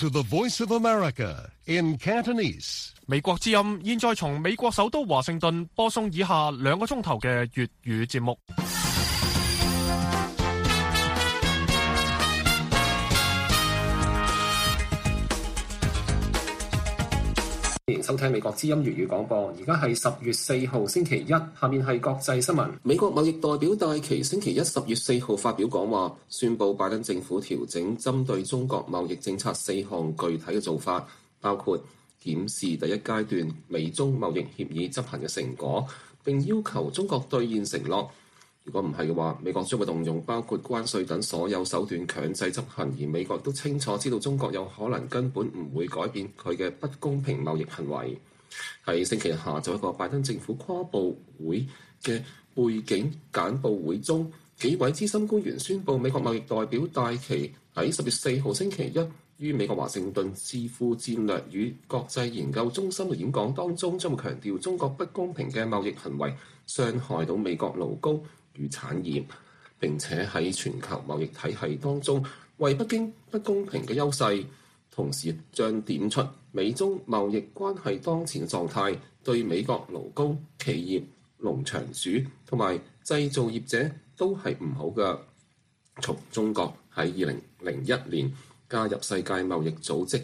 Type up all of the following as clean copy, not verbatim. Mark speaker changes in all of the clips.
Speaker 1: to the Voice of America in Cantonese.
Speaker 2: 美國之音現在從美國首都華盛頓播送以下2個鐘頭嘅粵語節目。
Speaker 3: 歡迎收聽美國之音粵語廣播，而家係10月4號星期一，下面係國際新聞。美國貿易代表戴琪星期一10月4號發表講話，宣布拜登政府調整針對中國貿易政策4項具體嘅做法，包括檢視第一階段美中貿易協議執行嘅成果，並要求中國兌現承諾。如果唔係嘅話，美國將會動用包括關稅等所有手段強制執行，而美國都清楚知道中國有可能根本唔會改變佢嘅不公平貿易行為。喺星期日下晝一個拜登政府跨部會嘅背景簡報會中，幾位資深官員宣布美國貿易代表戴琪喺10月4號星期一於美國華盛頓智庫戰略與國際研究中心嘅演講當中，將會強調中國不公平嘅貿易行為傷害到美國勞工與產業，並且喺全球貿易體系當中為北京不公平嘅優勢，同時將點出美中貿易關係當前嘅狀態對美國勞工、企業、農場主同埋製造業者都係唔好嘅。從中國喺2001年加入世界貿易組織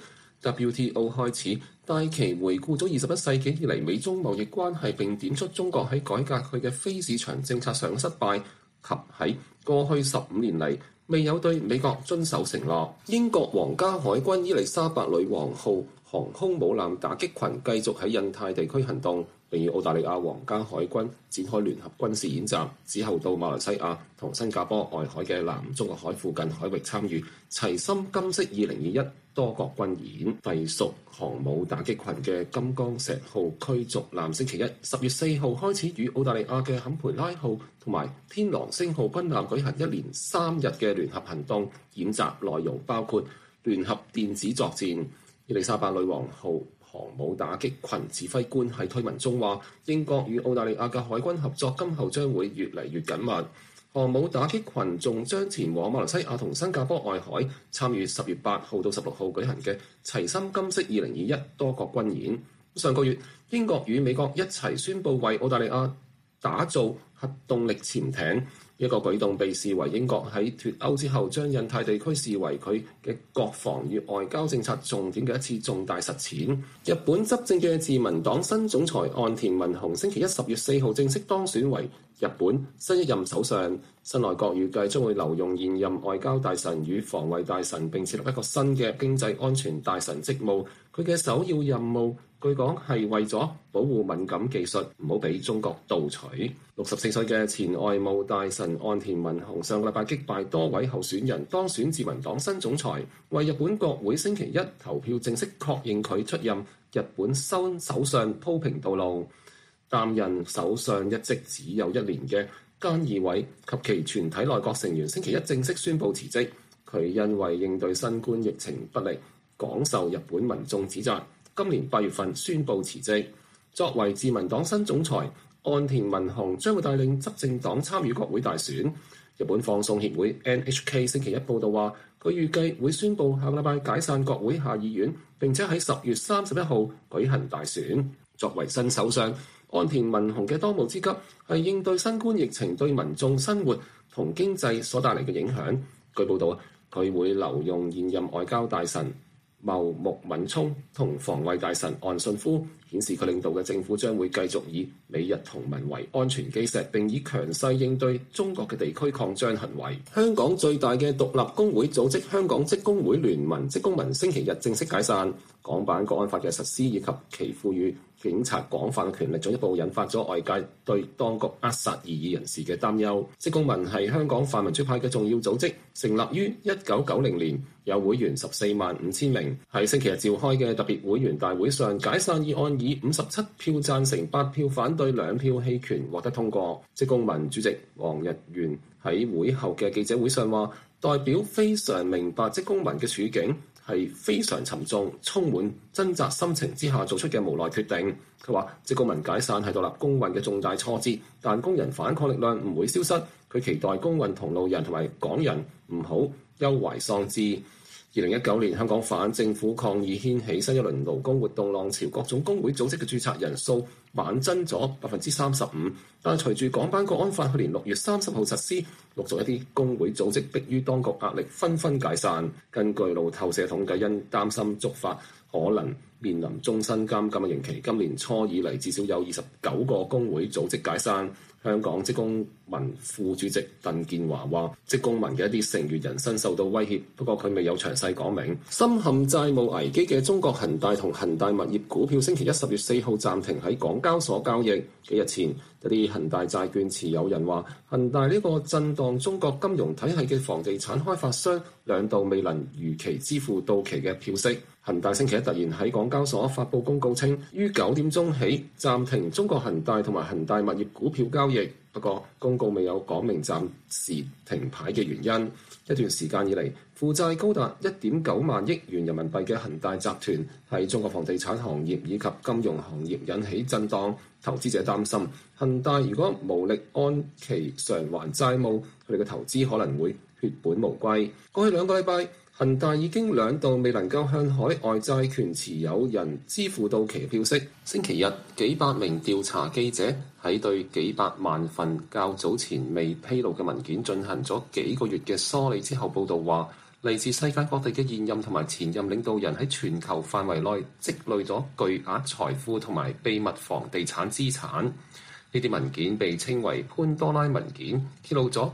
Speaker 3: WTO 開始，戴琪回顧咗21世紀以嚟美中貿易關係，並點出中國喺改革佢嘅非市場政策上嘅失敗，及喺過去15年嚟未有對美國遵守承諾。英國皇家海軍伊麗莎白女王號航空母艦打擊群繼續喺印太地區行動，並與澳大利亞皇家海軍展開聯合軍事演習，之後到馬來西亞同新加坡外海嘅南中國海附近海域參與齊心金色2021多國軍演。隸屬航母打擊群嘅金剛石號驅逐艦星期一10月4號開始與澳大利亞嘅坎培拉號同埋天狼星號軍艦舉行一連3日嘅聯合行動，演習內容包括聯合電子作戰。伊麗莎白女王號航母打擊群指揮官喺推文中話，英國與澳大利亞嘅海軍合作今後將會越嚟越緊密。航母打擊群仲將前往馬來西亞同新加坡外海參與10月8號到16號舉行嘅齊心金色2021多國軍演。上個月，英國與美國一齊宣布為澳大利亞打造核動力潛艇，一個舉動被視為英國喺脫歐之後將印太地區視為佢嘅國防與外交政策重點嘅一次重大實踐。日本執政嘅自民黨新總裁岸田文雄星期一10月4號正式當選為日本新一任首相，新內閣預計將會留用現任外交大臣與防衛大臣，並設立一個新嘅經濟安全大臣職務。佢嘅首要任務據講係為咗保護敏感技術，唔好俾中國盜取。64歲嘅前外務大臣岸田文雄上個禮拜擊敗多位候選人，當選自民黨新總裁，為日本國會星期一投票正式確認佢出任日本新首相鋪平道路。擔任首相一職只有1年嘅菅義偉及其全體內閣成員星期一正式宣布辭職。佢因為應對新冠疫情不力，廣受日本民眾指責，今年8月份宣布辭職。作為自民黨新總裁，岸田文雄將會帶領執政黨參與國會大選。日本放送協會 NHK 星期一報道話，佢預計會宣布下個禮拜解散國會下議院，並且喺10月31號舉行大選。作為新首相，岸田文雄嘅當務之急係應對新冠疫情對民眾生活同經濟所帶嚟嘅影響。據報道，佢會留用現任外交大臣茂木敏充同防衛大臣岸信夫，顯示佢領導嘅政府將會繼續以美日同盟為安全基石，並以強勢應對中國嘅地區擴張行為。香港最大嘅獨立工會組織香港職工會聯盟職工盟星期日正式解散。港版國安法嘅實施以及其賦予警察廣泛嘅權力，進一步引發咗外界對當局扼殺異議人士嘅擔憂。職工盟係香港泛民主派嘅重要組織，成立於1990年，有會員145000名。喺星期日召開嘅特別會員大會上，解散議案以57票贊成、8票反對、2票棄權獲得通過。職工盟主席黃日元喺會後嘅記者會上話，代表非常明白職工盟嘅處境，係非常沉重、充滿掙扎心情之下做出嘅無奈決定。佢話職工盟解散係獨立工運嘅重大挫折，但工人反抗力量唔會消失。佢期待工運同路人同埋港人唔好憂懷喪志。 2019年香港反政府抗議掀起新一輪勞工活動浪潮，各種工會組織嘅註冊人數猛增咗35%，但係隨住港版國安法去年6月30號實施，陸續一啲工會組織迫於當局壓力紛紛解散。根據路透社統計，因擔心觸發可能面臨終身監禁嘅刑期，今年初以嚟至少有29個工會組織解散。香港職工盟副主席鄧建華話：職工盟嘅一啲成員人身受到威脅，不過佢未有詳細講明。深陷債務危機嘅中國恒大同恒大物業股票星期一10月4號暫停喺港交所交易。幾日前，一啲恒大債券持有人話，恒大呢個震盪中國金融體系嘅房地產開發商兩度未能如期支付到期嘅票息。恒大星期一突然喺港交所發布公告稱，於9點鐘起暫停中國恒大同埋恒大物業股票交易。不過公告未有講明暫時停牌嘅原因。一段時間以嚟，負債高達1.9萬億元人民幣嘅恒大集團喺中國房地產行業以及金融行業引起震盪，投資者擔心恒大如果無力按期償還債務，佢哋嘅投資可能會血本無歸。過去2個禮拜，恒大已經2度未能夠向海外債權持有人支付到期票息。星期日，幾百名調查記者喺對幾百萬份較早前未披露嘅文件進行咗幾個月嘅梳理之後，報道話，嚟自世界各地嘅現任同埋前任領導人喺全球範圍內積累咗巨額財富同埋秘密房地產資產。呢啲文件被稱為潘多拉文件，揭露咗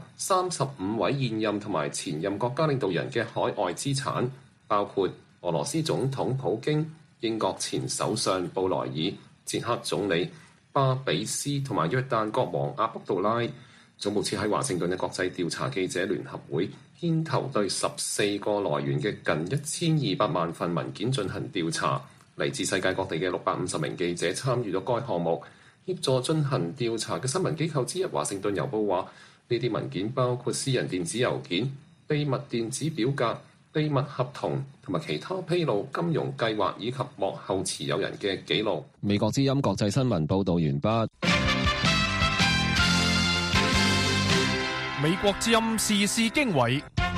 Speaker 3: 35位現任同埋前任國家領導人嘅海外資產，包括俄羅斯總統普京、英國前首相布萊爾、捷克總理巴比斯同埋約旦國王阿卜杜拉。總部設喺華盛頓嘅國際調查記者聯合會牽頭對14個來源嘅近1200萬份文件進行調查，嚟自世界各地嘅650名記者參與咗該項目。協助進行調查嘅新聞機構之一華盛頓郵報話，呢啲文件包括私人電子郵件、秘密電子表格、秘密合同同埋其他披露金融計劃以及幕後持有人嘅記錄。美國之音國際新聞報導完畢。
Speaker 2: 美國之音時事經緯。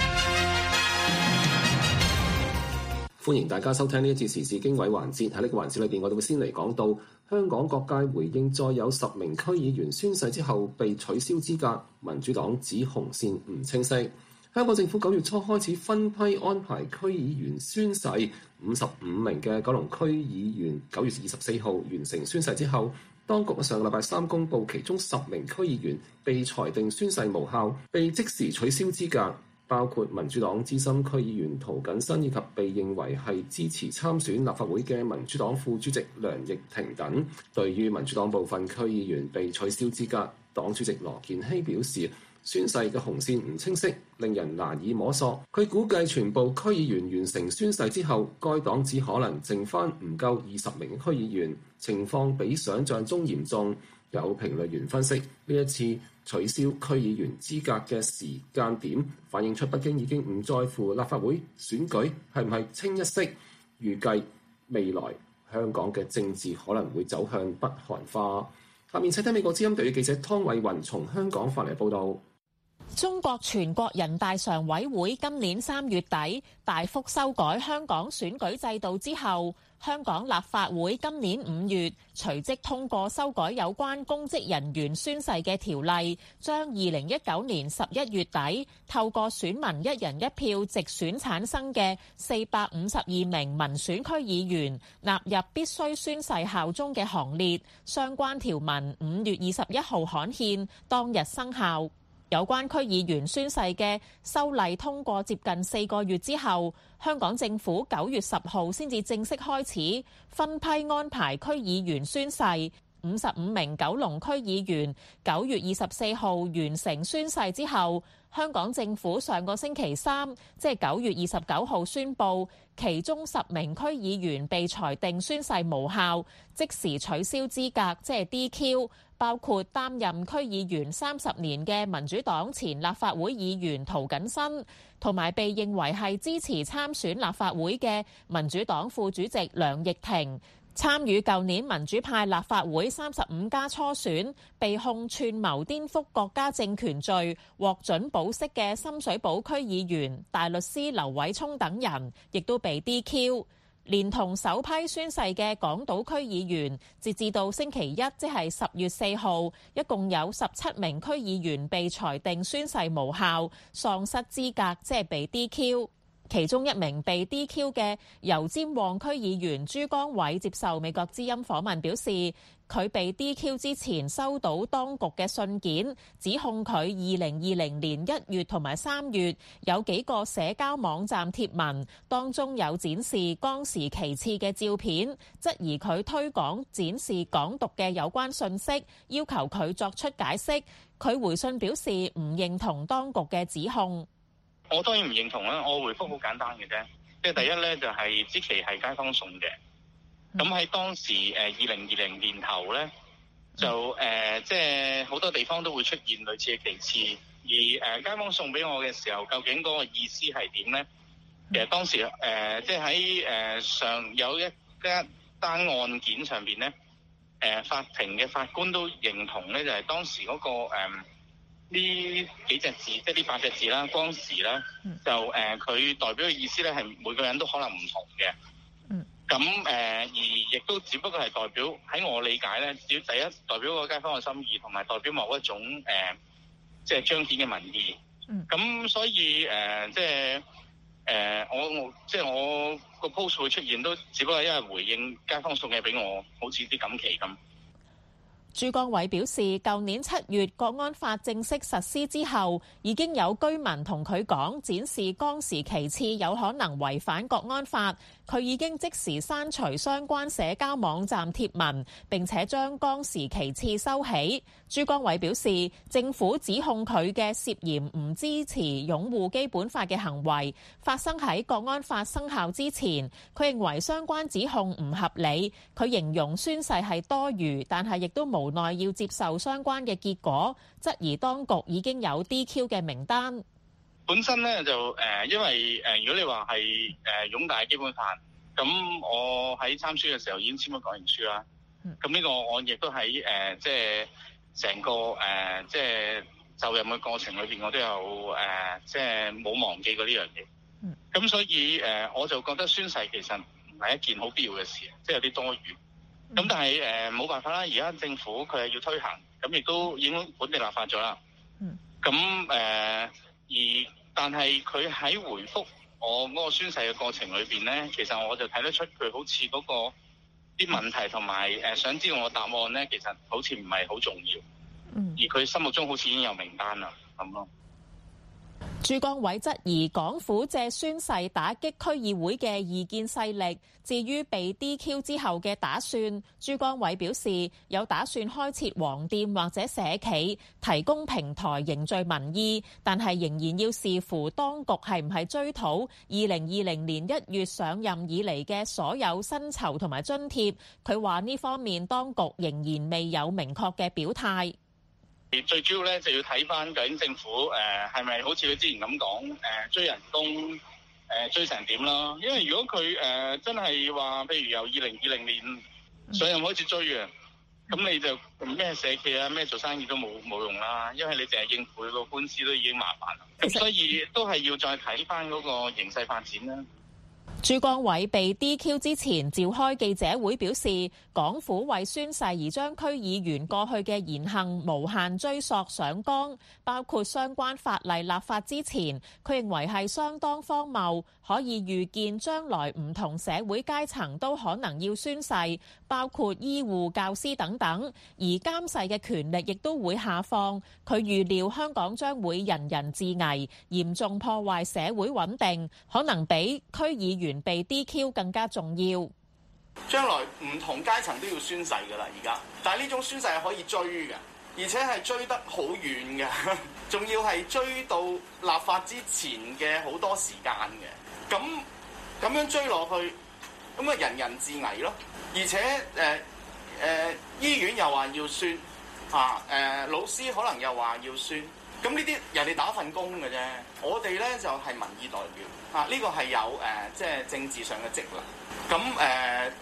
Speaker 3: 歡迎大家收聽呢一節時事經緯環節。喺呢個環節裏邊，我哋會先嚟講到香港各界回應再有10名區議員宣誓之後被取消資格，民主黨指紅線唔清晰。香港政府9月初開始分批安排區議員宣誓，55名嘅九龍區議員9月24號完成宣誓之後，當局上個禮拜3公佈其中10名區議員被裁定宣誓無效，被即時取消資格。包括民主黨資深區議員涂謹申以及被認為係支持參選立法會嘅民主黨副主席梁奕婷等。對於民主黨部分區議員被取消資格，黨主席羅健熙表示，宣誓嘅紅線唔清晰，令人難以摸索。佢估計全部區議員完成宣誓之後，該黨只可能剩翻唔夠20名區議員，情況比想像中嚴重。有評論員分析，呢一次取消區議員資格嘅時間點，反映出北京已經唔在乎立法會選舉係唔係清一色。預計未來香港嘅政治可能會走向北韓化。下面請聽美國之音特約記者湯偉雲從香港發嚟報導。
Speaker 4: 中國全國人大常委會今年3月底大幅修改香港選舉制度之後，香港立法會今年5月隨即通過修改有關公職人員宣誓嘅條例，將2019年11月底透過選民一人一票直選產生嘅452名民選區議員納入必須宣誓效忠嘅行列。相關條文5月21號刊憲，當日生效。有關區議員宣誓嘅修例通過接近4個月之後，香港政府9月10號先至正式開始分批安排區議員宣誓。55名九龍區議員9月24號完成宣誓之後，香港政府上個星期3，即係9月29號宣布，其中10名區議員被裁定宣誓無效，即時取消資格，即係 DQ。包括擔任區議員30年嘅民主黨前立法會議員涂謹申，同埋被認為係支持參選立法會嘅民主黨副主席梁奕婷。 參與舊年民主派立法會35家初選，被控串謀顛覆國家政權罪，獲准保釋嘅深水埗區議員、大律師劉偉聰等人，亦都被 DQ。連同首批宣誓嘅港島區議員，截至到星期一，即係10月4號，一共有17名區議員被裁定宣誓無效，喪失資格，即係被 DQ。其中一名被 DQ 嘅油尖旺區議員朱江偉接受美國之音訪問表示，佢被 DQ 之前收到當局嘅信件，指控佢2020年1月同埋3月有幾個社交網站貼文，當中有展示江時其次嘅照片，質疑佢推廣展示港獨嘅有關信息，要求佢作出解釋。佢回信表示唔認同當局嘅指控。
Speaker 5: 我當然唔認同啦，我回覆好簡單嘅啫，即係第一咧就係支旗係街坊送嘅，咁喺當時2020年頭咧就即係好多地方都會出現類似嘅旗幟，而街坊送俾我嘅時候，究竟嗰個意思係點咧？其實當時即係喺上有一單案件上邊咧，法庭嘅法官都認同咧，就係當時嗰個呢幾隻字，即係呢8隻字啦，光時啦，就佢代表嘅意思咧，係每個人都可能唔同嘅。咁而亦都只不過係代表喺我理解咧，只要第一代表個街坊嘅心意，同埋代表某一種即係彰顯嘅民意。咁所以即係我個 post 會出現，都只不過因為回應街坊送嘅俾我，好似啲錦旗咁。
Speaker 4: 朱江偉表示，舊年7月國安法正式實施之後，已經有居民同佢講展示江時其次有可能違反國安法，佢已經即時刪除相關社交網站貼文，並且將江時其次收起。朱江偉表示，政府指控佢嘅涉嫌唔支持擁護基本法嘅行為發生喺國安法生效之前，佢認為相關指控唔合理，佢形容宣誓係多餘，但係亦都無奈要接受相關嘅結果，質疑當局已經有 DQ 嘅名單。
Speaker 5: 本身咧就因為如果你話係擁戴基本法，咁我喺參選嘅時候已經簽咗講明書啦。咁呢個我亦都喺即係成個即係就任嘅過程裏邊，我都有即係冇忘記過呢樣嘢。咁所以我就覺得宣誓其實唔係一件好必要嘅事，即係有啲多餘。咁但係冇辦法啦，而家政府佢係要推行，咁亦都已經本地立法咗啦。咁但係佢喺回覆我嗰個宣誓嘅過程裏邊咧，其實我就睇得出佢好似嗰個啲問題同埋想知道我答案咧，其實好似唔係好重要。而佢心目中好似已經有名單啦，咁咯。
Speaker 4: 朱江偉質疑港府借宣誓打擊區議會嘅異見勢力。至於被 DQ 之後嘅打算，朱江偉表示有打算開設黃店或者社企，提供平台凝聚民意，但係仍然要視乎當局係唔係追討2020年1月上任以嚟嘅所有薪酬同埋津貼。佢話呢方面當局仍然未有明確嘅表態。
Speaker 5: 最主要咧就要睇翻究竟政府係咪好似佢之前咁講追人工追成點啦？因為如果佢真係話，譬如由2020年上任開始追嘅，咁你就咩社企啊咩做生意都冇用啦，因為你淨係應付個官司都已經麻煩啦。咁所以都係要再睇翻嗰個形勢發展啦。
Speaker 4: 朱江偉被 DQ 之前召開記者會表示，港府為宣誓而將區議員過去嘅言行無限追溯上綱，包括相關法例立法之前，佢認為係相當荒謬，可以預見將來唔同社會階層都可能要宣誓，包括醫護、教師等等，而監誓嘅權力亦都會下放。佢預料香港將會人人自危，嚴重破壞社會穩定，可能比區議員被 DQ 更加重要。
Speaker 6: 將來唔同階層都要宣誓㗎啦，而家，但係呢種宣誓係可以追嘅，而且係追得好遠嘅，仲要係追到立法之前嘅好多時間嘅。咁樣追落去，咁啊人人自危咯。而且醫院又話要宣老師可能又話要宣，咁呢啲人哋打份工嘅啫。我哋咧就係民意代表呢個係有即係政治上嘅職能。咁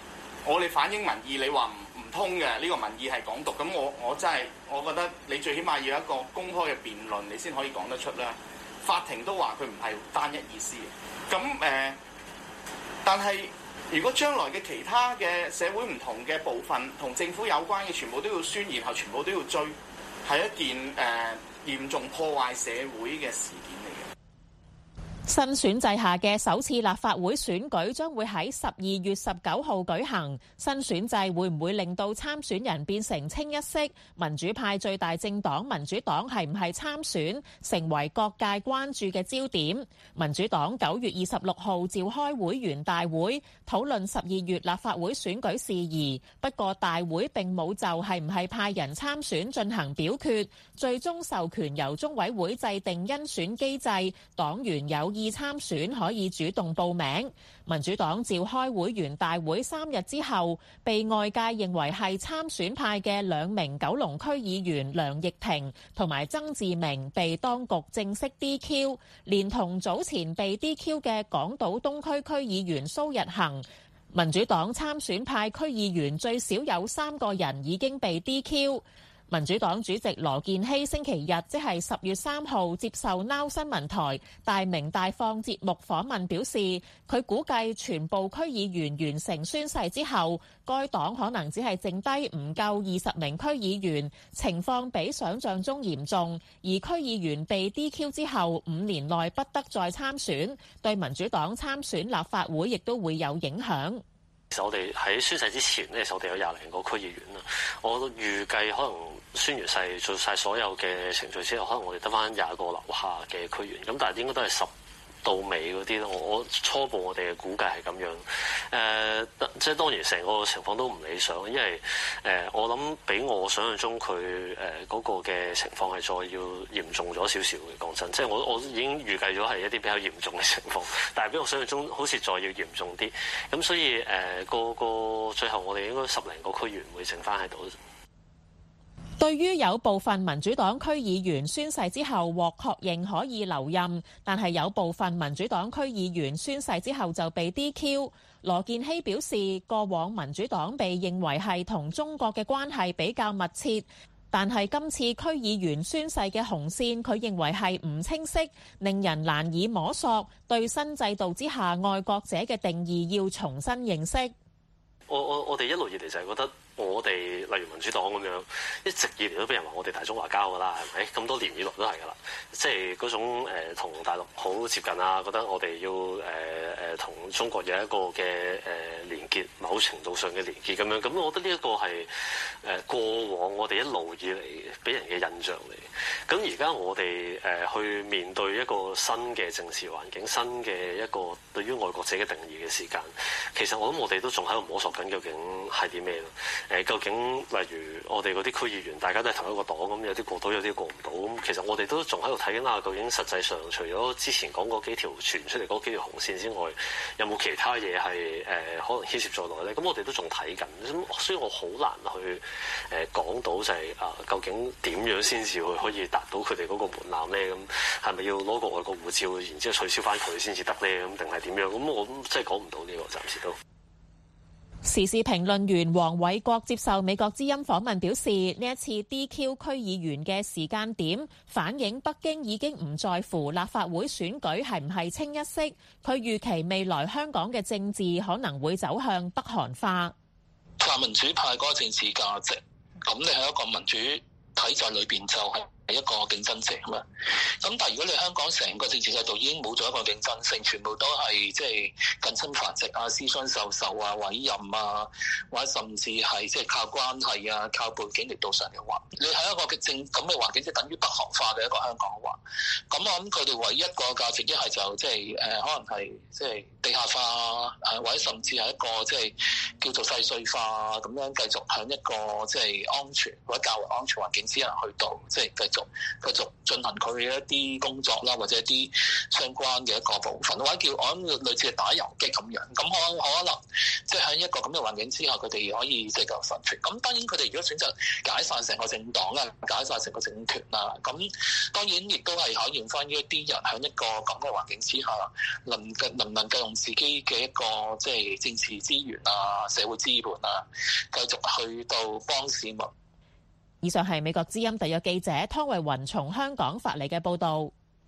Speaker 6: 我哋反映民意，你話唔通嘅呢個民意係港獨，咁我真係我覺得你最起碼要有一個公開嘅辯論，你先可以講得出啦。法庭都話佢唔係單一意思，咁但係如果將來嘅其他嘅社會唔同嘅部分同政府有關嘅，全部都要宣，然後全部都要追，係一件嚴重破壞社會嘅事件嚟嘅。
Speaker 4: 新選制下嘅首次立法會選舉將會喺12月19號舉行。新選制會唔會令到參選人變成清一色？民主派最大政黨民主黨係唔係參選，成為各界關注嘅焦點。民主黨9月26號召開會員大會，討論12月立法會選舉事宜。不過大會並冇就係唔係派人參選進行表決，最終授權由中委會制定甄選機制，黨員有意參選可以主動報名。民主黨召開會員大會3日之後，被外界認為係參選派嘅2名九龍區議員梁奕婷同埋曾志明被當局正式 DQ， 連同早前被 DQ 嘅港島東區區議員蘇日恒。民主黨參選派區議員最少有3個人已經被 DQ。民主黨主席羅健熙星期日，即係10月3號接受 Now 新聞台大明大放節目訪問表示，佢估計全部區議員完成宣誓之後，該黨可能只係剩低唔夠20名區議員，情況比想象中嚴重。而區議員被 DQ 之後5年內不得再參選，對民主黨參選立法會亦都會有影響。
Speaker 7: 其實我哋喺宣誓之前咧，其實我哋有20零個區議員啦。我預計可能宣完誓做晒所有嘅程序之後，可能我哋得翻20個留下嘅區議員。咁但係應該都係10到尾嗰啲咯。我初步我哋嘅估計係咁樣。即係當然成個情況都唔理想，因為我諗比我想象中佢嗰個嘅情況係再要嚴重咗少少嘅。講真，即係我已經預計咗係一啲比較嚴重嘅情況，但係比我想象中好似再要嚴重啲。咁所以個最後我哋應該10零個區議員會剩翻喺度。
Speaker 4: 對於有部分民主黨區議員宣誓之後獲確認可以留任，但係有部分民主黨區議員宣誓之後就被 DQ。羅健熙表示，過往民主黨被認為係同中國嘅關係比較密切，但係今次區議員宣誓嘅紅線，佢認為係唔清晰，令人難以摸索。對新制度之下愛國者嘅定義要重新認識。
Speaker 7: 我哋一路以嚟就係覺得，我哋例如民主黨咁樣，一直以嚟都俾人話我哋大中華膠㗎啦，係咪？咁多年以來都係㗎啦，即係嗰種同大陸好接近啊，覺得我哋要同中國有一個嘅連結，某程度上嘅連結咁樣。咁我覺得呢一個係過往我哋一路以嚟俾人嘅印象嚟。咁而家我哋去面對一個新嘅政治環境，新嘅一個對於愛國者嘅定義嘅時間，其實我諗我哋都仲喺度摸索緊究竟係啲咩咯？究竟例如我哋嗰啲區議員，大家都係同一個黨，咁有啲過到，有啲過唔到。咁其實我哋都仲喺度睇緊啊，究竟實際上除咗之前講嗰幾條傳出嚟嗰幾條紅線之外，有冇其他嘢係可能牽涉在內咧？咁我哋都仲睇緊，咁所以我好難去講到就係究竟點樣先至可以達到佢哋嗰個門檻咧？咁係咪要攞個外國護照，然之後取消翻佢先至得咧？咁定係點樣？咁我真係講唔到呢個，暫時都。
Speaker 4: 時事評論員黃偉國接受美國之音訪問表示，呢一次 DQ 區議員嘅時間點反映北京已經唔在乎立法會選舉係唔係清一色，佢預期未來香港嘅政治可能會走向北韓化。
Speaker 8: 民主派嗰個政治價值，咁你喺一個民主體制裏邊就係一個競爭者嘛。咁但係如果你香港成個政治制度已經冇咗一個競爭性，全部都係即係近親繁殖啊、私相授受啊、委任啊，或者甚至係即係靠關係啊、靠背景嚟到上嘅話，你喺一個嘅咁嘅環境，即係等於北韓化嘅一個香港話。咁我諗佢哋唯一一個價值，一係就即係可能係即係地下化，或者甚至係一個即係叫做細碎化咁樣繼續向一個即係安全或者較為安全環境之下去到即係繼續進行佢嘅一啲工作啦，或者一啲相關嘅一個部分，或者叫我諗類似係打遊擊咁樣。咁可能即係喺一個咁嘅環境之下，佢哋可以即係夠生存。咁當然佢哋如果選擇解散成個政黨啊，解散成個政權啊，咁當然亦都係考驗翻呢一啲人喺一個咁嘅環境之下，能唔能夠用用自己嘅一個即係政治資源啊、社會資本啊，繼續去到幫市民。
Speaker 4: 以上係美國之音特約記者湯慧雲從香港發嚟嘅報導。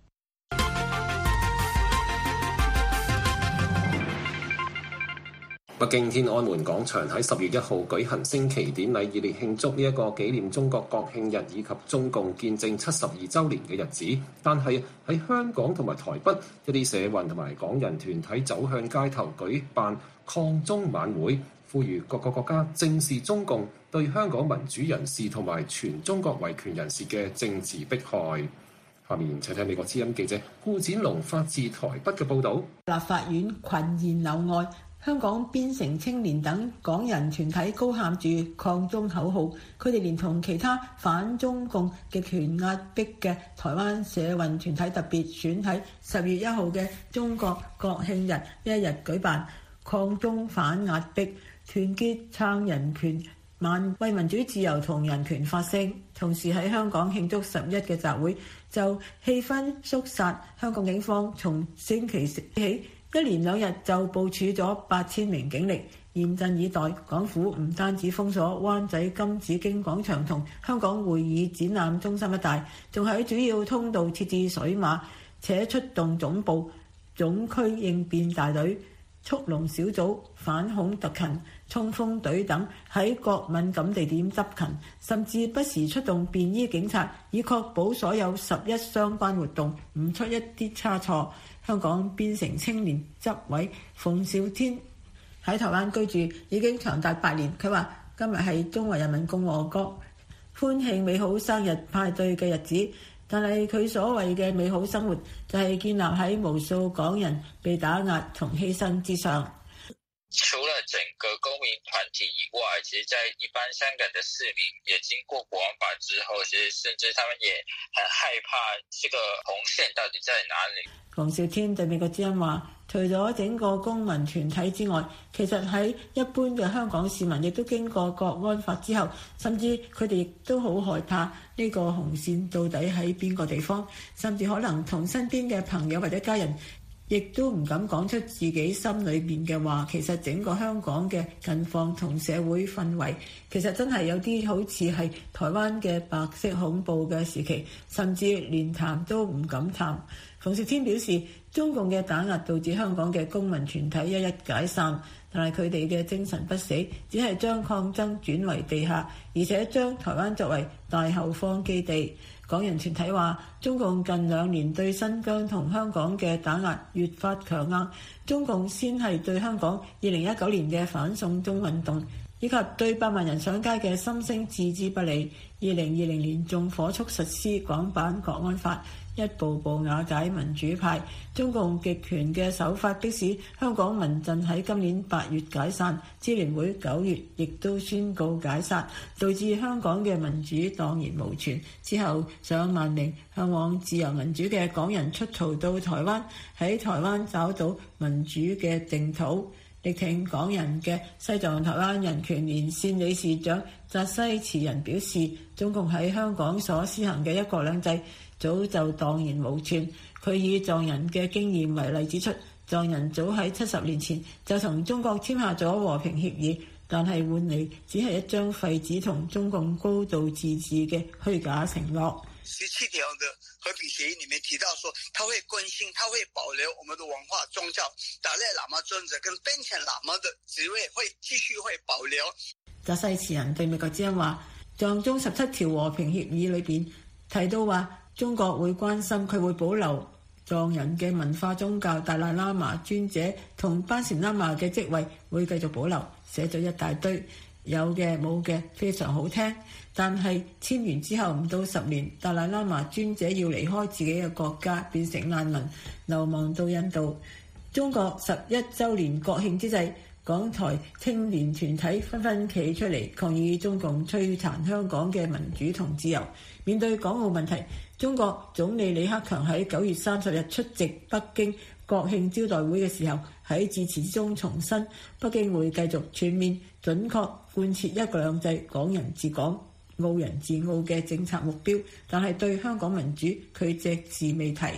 Speaker 3: 北京天安門廣場喺10月1號舉行升旗典禮，以嚟慶祝呢一個紀念中國國慶日以及中共建政72週年嘅日子。但係喺香港同埋台北，一啲社運同埋港人團體走向街頭舉辦抗中晚會，呼籲各個國家正視中共對香港民主人士同埋全中國維權人士嘅政治迫害。下面請聽美國之音記者顧展龍發自台北嘅報導。
Speaker 9: 立法院群賢樓外，香港邊城青年等港人團體高喊住抗中口號，佢哋連同其他反中共極權壓迫嘅台灣社運團體特別選喺10月1號嘅中國國慶日呢一日舉辦抗中反壓迫、團結撐人權、為民主自由同人權發聲。同時喺香港慶祝11嘅集會就氣氛肅殺，香港警方從星期四起1連2日就部署咗8000名警力，嚴陣以待。港府唔單止封鎖灣仔金紫荊廣場同香港會議展覽中心一帶，仲喺主要通道設置水馬，且出動總部、總區應變大隊、速龍小組、反恐特勤、衝鋒隊等喺各敏感地點執勤，甚至不時出動便衣警察，以確保所有11相關活動唔出一啲差錯。香港邊城青年執委馮兆天喺台灣居住已經長達8年，佢話今日係中華人民共和國歡慶美好生日派對嘅日子，但係佢所謂嘅美好生活就係建立喺無數港人被打壓同犧牲之上。
Speaker 10: 除了整個公民團體以外，其實在一般香港的市民也經過國安法之後，其實甚至他們也很害怕這個紅線到底在哪裡。
Speaker 9: 馮兆天對美國之音話，除咗整個公民團體之外，其實喺一般嘅香港市民亦都經過國安法之後，甚至佢哋亦都好害怕呢個紅線到底喺邊個地方，甚至可能同身邊嘅朋友或者家人亦都唔敢講出自己心裏面嘅話。其實整個香港嘅近況同社會氛圍，其實真係有啲好似係台灣嘅白色恐怖嘅時期，甚至連談都唔敢談。馮兆天表示，中共嘅打壓導致香港嘅公民團體一一解散，但係佢哋嘅精神不死，只係將抗爭轉為地下，而且將台灣作為大後方基地。港人團體話，中共近2年對新疆同香港嘅打壓越發強硬，中共先係對香港2019年嘅反送中運動，以及對100萬人上街嘅心聲置之不理。2020年仲火速實施港版國安法，一步步瓦解民主派。中共極權嘅手法迫使香港民陣喺今年8月解散，支聯會9月亦都宣告解散，導致香港嘅民主蕩然無存。之後上萬名向往自由民主嘅港人出逃到台灣，喺台灣找到民主嘅淨土。力挺港人嘅西藏台灣人權連線理事長扎西慈仁表示，中共喺香港所施行嘅一國兩制早就蕩然無存。佢以藏人嘅經驗為例指出，藏人早喺70年前就同中國簽下咗和平協議，但係換嚟只係一張廢紙同中共高度自治嘅虛假承諾。
Speaker 11: 17條的和平協議裡面提到說，他會更新，他會保留我們的文化宗教，達賴喇嘛尊者跟賓潛喇嘛的職位會繼續會保留。
Speaker 9: 扎西慈仁對美國之音話，藏中17條和平協議裏邊提到話，中國會關心，佢會保留藏人嘅文化宗教，達賴喇嘛尊者同賓潛喇嘛嘅職位會繼續保留，寫咗一大堆。有嘅冇嘅非常好聽，但係簽完之後唔到10年，達賴喇嘛尊者要離開自己嘅國家，變成難民，流亡到印度。中國11週年國慶之際，港台青年團體紛紛企出嚟抗議中共摧殘香港嘅民主同自由。面對港澳問題，中國總理李克強喺9月30日出席北京國慶招待會嘅時候，喺致辭之中重申，北京會繼續全面準確貫徹一國兩制、港人治港、澳人治澳嘅政策目標，但係對香港民主佢隻字未提。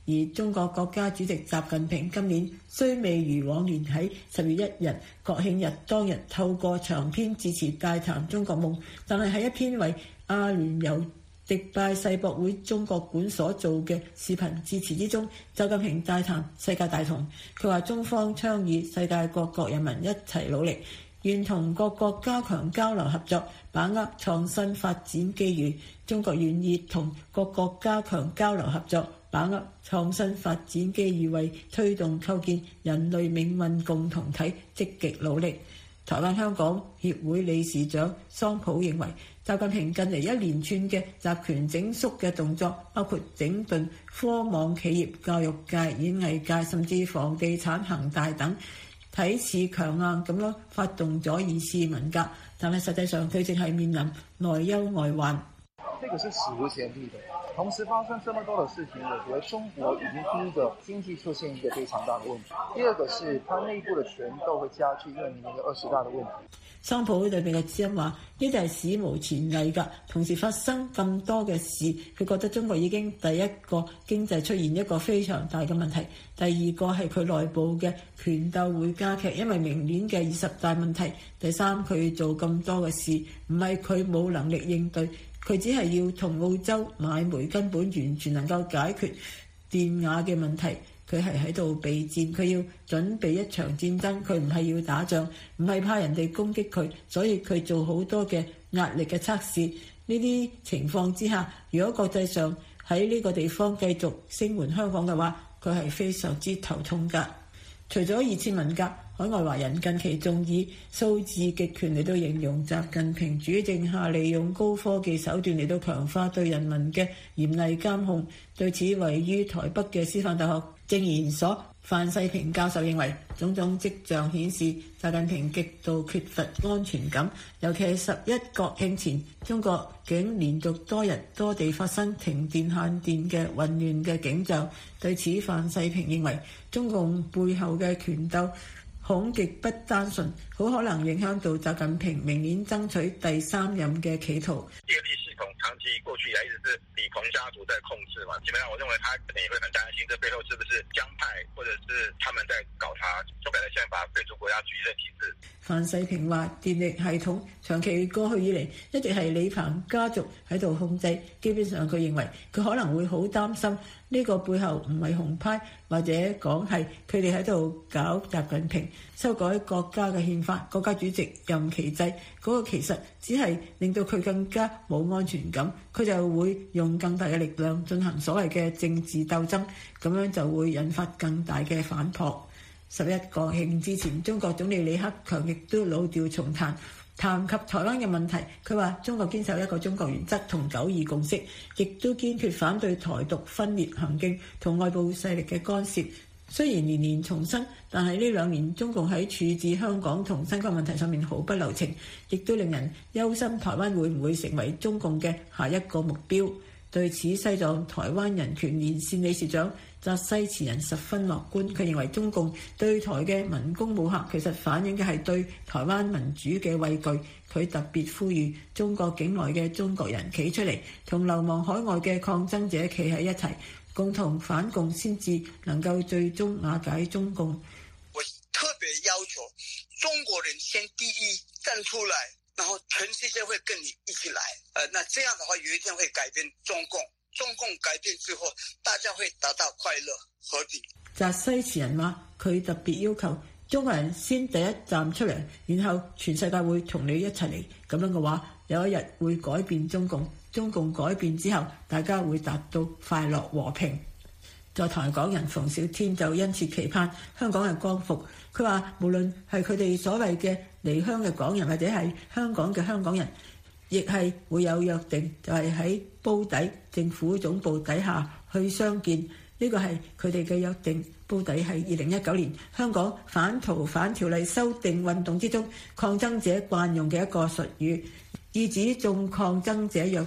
Speaker 9: 而中國國家主席習近平今年雖未如往年喺10月1日國慶日當日透過長篇致辭大談中國夢，但係喺一篇為阿聯酋迪拜世博會中國館所做嘅視頻致辭之中，習近平大談世界大同。佢話中方倡議世界各國人民一齊努力，願同各國加強交流合作，把握創新發展機遇。中國願意同各國加強交流合作，把握創新發展機遇，為推動構建人類命運共同體積極努力。台灣香港協會理事長桑普認為，習近平近嚟一連串嘅集權整肅嘅動作，包括整頓科網企業、教育界、演藝界，甚至房地產恒大等，睇似強硬咁樣發動咗二次文革，但係實際上佢淨係面臨內憂外患。
Speaker 12: 這個是史無前例的，同時發生這麼多的事情，我覺得中國已經第一個經濟出現一個非常大的問題，第二個是它內部的權鬥會加劇，因為明年有20大的問題。
Speaker 9: 桑普裏面嘅知音話：呢啲係史無前例㗎，同時發生咁多嘅事，佢覺得中國已經第一個經濟出現一個非常大嘅問題，第二個係佢內部嘅權鬥會加劇，因為明年嘅20大問題，第三佢做咁多嘅事，唔係佢冇能力應對，佢只係要同澳洲買煤，根本完全能夠解決電瓦嘅問題。佢係喺度備戰，佢要準備一場戰爭，佢唔係要打仗，唔係怕人哋攻擊佢，所以佢做好多嘅壓力嘅測試。呢啲情況之下，如果國際上喺呢個地方繼續聲援香港嘅話，佢係非常之頭痛㗎。除咗二次文革，海外華人近期仲以數字極權嚟到形容習近平主政下利用高科技手段嚟到強化對人民嘅嚴厲監控。對此，位於台北嘅師範大學政研所范世平教授認為，種種跡象顯示習近平極度缺乏安全感，尤其係11國慶前，中國竟連續多日多地發生停電限電嘅混亂嘅景象。對此，范世平認為，中共背後嘅權鬥恐極不單純，好可能影響到習近平明年爭取第3任嘅企圖。
Speaker 13: 電力系統長期過去以來一直是李鵬家族在控制嘛，基本上我認為他可能也會很擔心，這背後是不是江派或者是他們在搞他修改了憲法廢除國家主義的體制。
Speaker 9: 范世平話：電力系統長期過去以嚟一直係李鵬家族喺度控制，基本上佢認為佢可能會好擔心呢個背後唔係紅派，或者講係佢哋喺度搞習近平修改國家嘅憲法、國家主席任期制，嗰個其實只係令到佢更加冇安全感，佢就會用更大嘅力量進行所謂嘅政治鬥爭，咁樣就會引發更大嘅反撲。11國慶之前，中國總理李克強亦都老調重彈，談及台灣嘅問題，佢話中國堅守一個中國原則同9·2共識，亦都堅決反對台獨分裂行徑同外部勢力嘅干涉。雖然年年重申，但係呢2年中共喺處置香港同新疆問題上面毫不留情，亦都令人憂心台灣會唔會成為中共嘅下一個目標。對此，西藏台灣人權連線理事長扎西慈人十分樂觀，佢認為中共對台嘅文攻武嚇其實反映嘅係對台灣民主嘅畏懼。佢特別呼籲中國境內嘅中國人企出嚟，同流亡海外嘅抗爭者企喺一齊，共同反共，先至能夠最終瓦解中共。
Speaker 11: 我特別要求中國人先第一站出來，然後全世界會跟你一起來。那這樣的話，有一天會改變中共。中共改變之後，大家會達到快樂和平。
Speaker 9: 扎西慈人話：佢特別要求中國人先第一站出嚟，然後全世界會同你一齊嚟。咁樣嘅話，有一日會改變中共。中共改變之後，大家會達到快樂和平。在台港人馮小天就因此期盼香港嘅光復。佢話：無論係佢哋所謂嘅離鄉嘅港人，或者係香港嘅香港人，亦係會有約定，就係喺煲底政府總部底下去相見。呢個係佢哋嘅約定。煲底係2019年香港反逃犯條例修訂運動之中抗爭者慣用嘅一個術語，意指眾抗爭者約定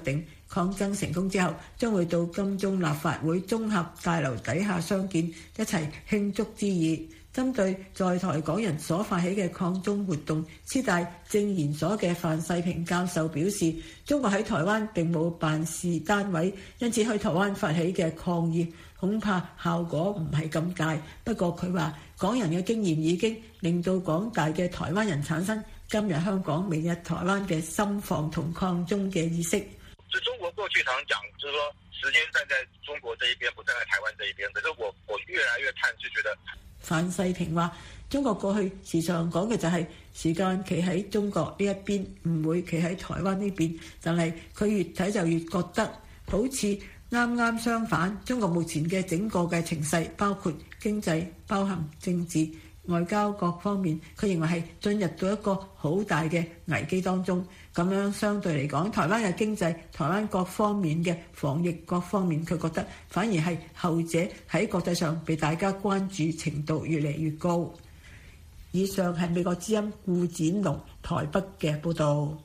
Speaker 9: 抗爭成功之後，將會到金鐘立法會綜合大樓底下相見，一齊慶祝之意。針對在台港人所發起嘅抗中活動，師大正研所嘅范世平教授表示，中國喺台灣並冇辦事單位，因此喺台灣發起嘅抗議恐怕效果唔係咁大。不過佢話，港人嘅經驗已經令到廣大嘅台灣人產生今日香港、明日台灣嘅心防同抗中嘅意識。
Speaker 13: 就中國過去常講，就是說時間站在中國這一邊，不站在台灣這一邊。可是我越來越看就覺得。
Speaker 9: 范世平話：中國過去時常講嘅就係時間企喺中國呢一邊，唔會企喺台灣呢邊。但係佢越睇就越覺得好似啱啱相反。中國目前嘅整個嘅情勢，包括經濟、包含政治、外交各方面，佢認為係進入到一個好大嘅危機當中。咁樣相對嚟講，台灣嘅經濟、台灣各方面嘅防疫各方面，佢覺得反而係後者喺國際上被大家關注程度越嚟越高。以上係美國之音顧展龍台北嘅報導。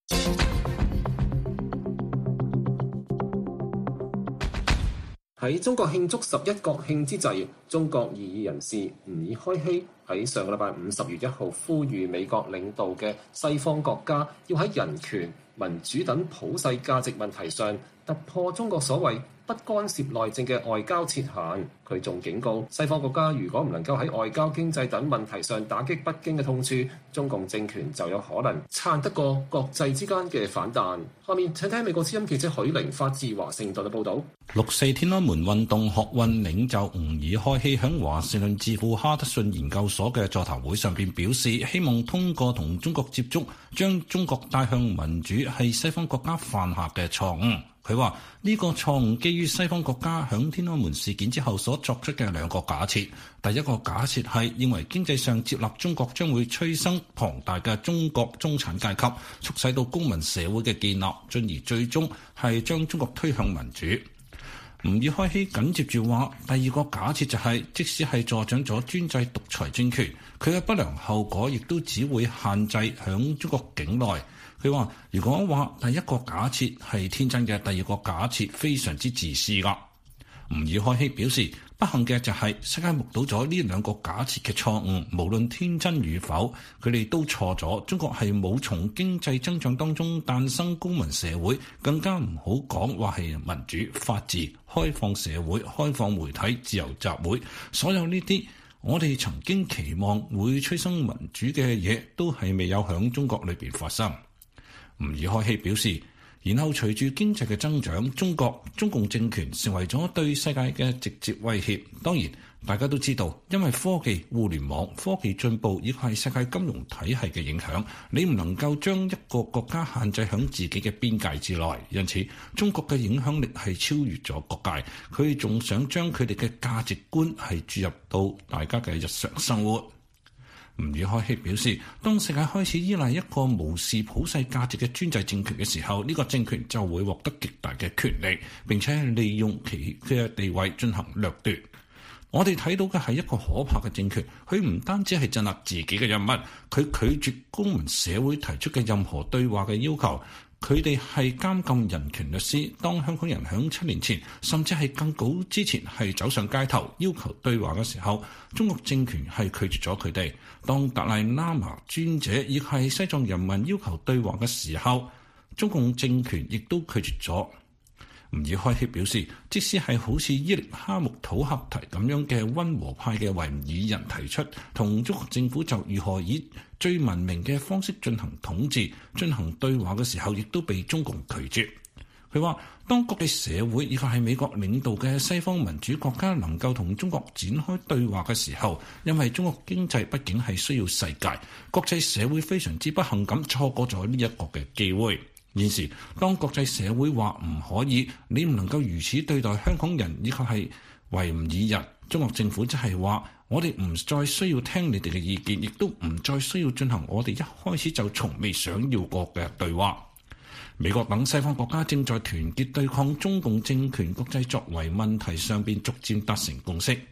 Speaker 3: 喺中國慶祝11國慶之際，中國異議人士吾爾開希喺上個禮拜五10月1號呼籲美國領導嘅西方國家要喺人權、民主等普世價值問題上突破中國所謂不干涉內政嘅外交設限。佢仲警告西方國家，如果唔能夠喺外交、經濟等問題上打擊北京嘅痛處，中共政權就有可能撐得過國際之間嘅反彈。下面請聽美國之音記者許玲發自華盛頓嘅報導。
Speaker 14: 6·4天安門運動學運領袖吾爾開希喺華盛頓智庫哈德遜研究所嘅座談會上邊表示，希望通過同中國接觸，將中國帶向民主係西方國家犯下嘅錯誤。佢話呢個錯誤基於西方國家響天安門事件之後所作出嘅兩個假設。第一個假設係認為經濟上接納中國將會催生龐大嘅中國中產階級，促使到公民社會嘅建立，進而最終係將中國推向民主。吾爾開希緊接住話，第二個假設就係即使係助長咗專制獨裁政權，佢嘅不良後果亦都只會限制響中國境內。佢話如果話第一個假設係天真嘅，第二個假設非常之自私㗎。吾爾開希表示，不幸嘅就係世界目睹咗呢兩個假設嘅錯誤，無論天真與否，佢哋都錯咗。中國係冇從經濟增長當中誕生公民社會，更加唔好講話係民主、法治、開放社會、開放媒體、自由集會，所有呢啲我哋曾經期望會催生民主嘅嘢，都係未有響中國裏邊發生。吾爾開希表示，然後隨住經濟嘅增長，中共政權成為咗對世界嘅直接威脅。當然大家都知道，因為科技、互聯網、科技進步以及係世界金融體系嘅影響，你唔能夠將一個國家限制喺自己嘅邊界之內，因此中國嘅影響力係超越咗國界，佢仲想將佢哋嘅價值觀係注入到大家嘅日常生活。吾爾開希表示，當世界開始依賴一個無視普世價值嘅專制政權嘅時候，呢個政權就會獲得極大嘅權力，並且係利用其嘅地位進行掠奪。我哋睇到嘅係一個可怕嘅政權，佢唔單止係鎮壓自己嘅人民，佢拒絕公民社會提出嘅任何對話嘅要求。佢哋係監禁人權律師。當香港人響7年前，甚至係更早之前係走上街頭要求對話嘅時候，中國政權係拒絕咗佢哋。當達賴喇嘛尊者亦係西藏人民要求對話嘅時候，中共政權亦都拒絕咗。吾爾開希表示，即使係好似伊力哈木土克提咁樣嘅溫和派嘅維吾爾人提出同中國政府就如何以最文明嘅方式進行統治、進行對話嘅時候，亦都被中共拒絕。佢話，當國際社會以及係美國領導嘅西方民主國家能夠同中國展開對話嘅時候，因為中國經濟畢竟係需要世界，國際社會非常之不幸咁錯過咗呢一個嘅機會。現時當國際社會話唔可以，你唔能夠如此對待香港人以及係維吾爾人，中國政府即係話我哋唔再需要聽你哋嘅意見，亦都唔再需要進行我哋一開始就從未想要過嘅對話。美國等西方國家正在團結對抗中共政權國際作為問題上邊逐漸達成共識。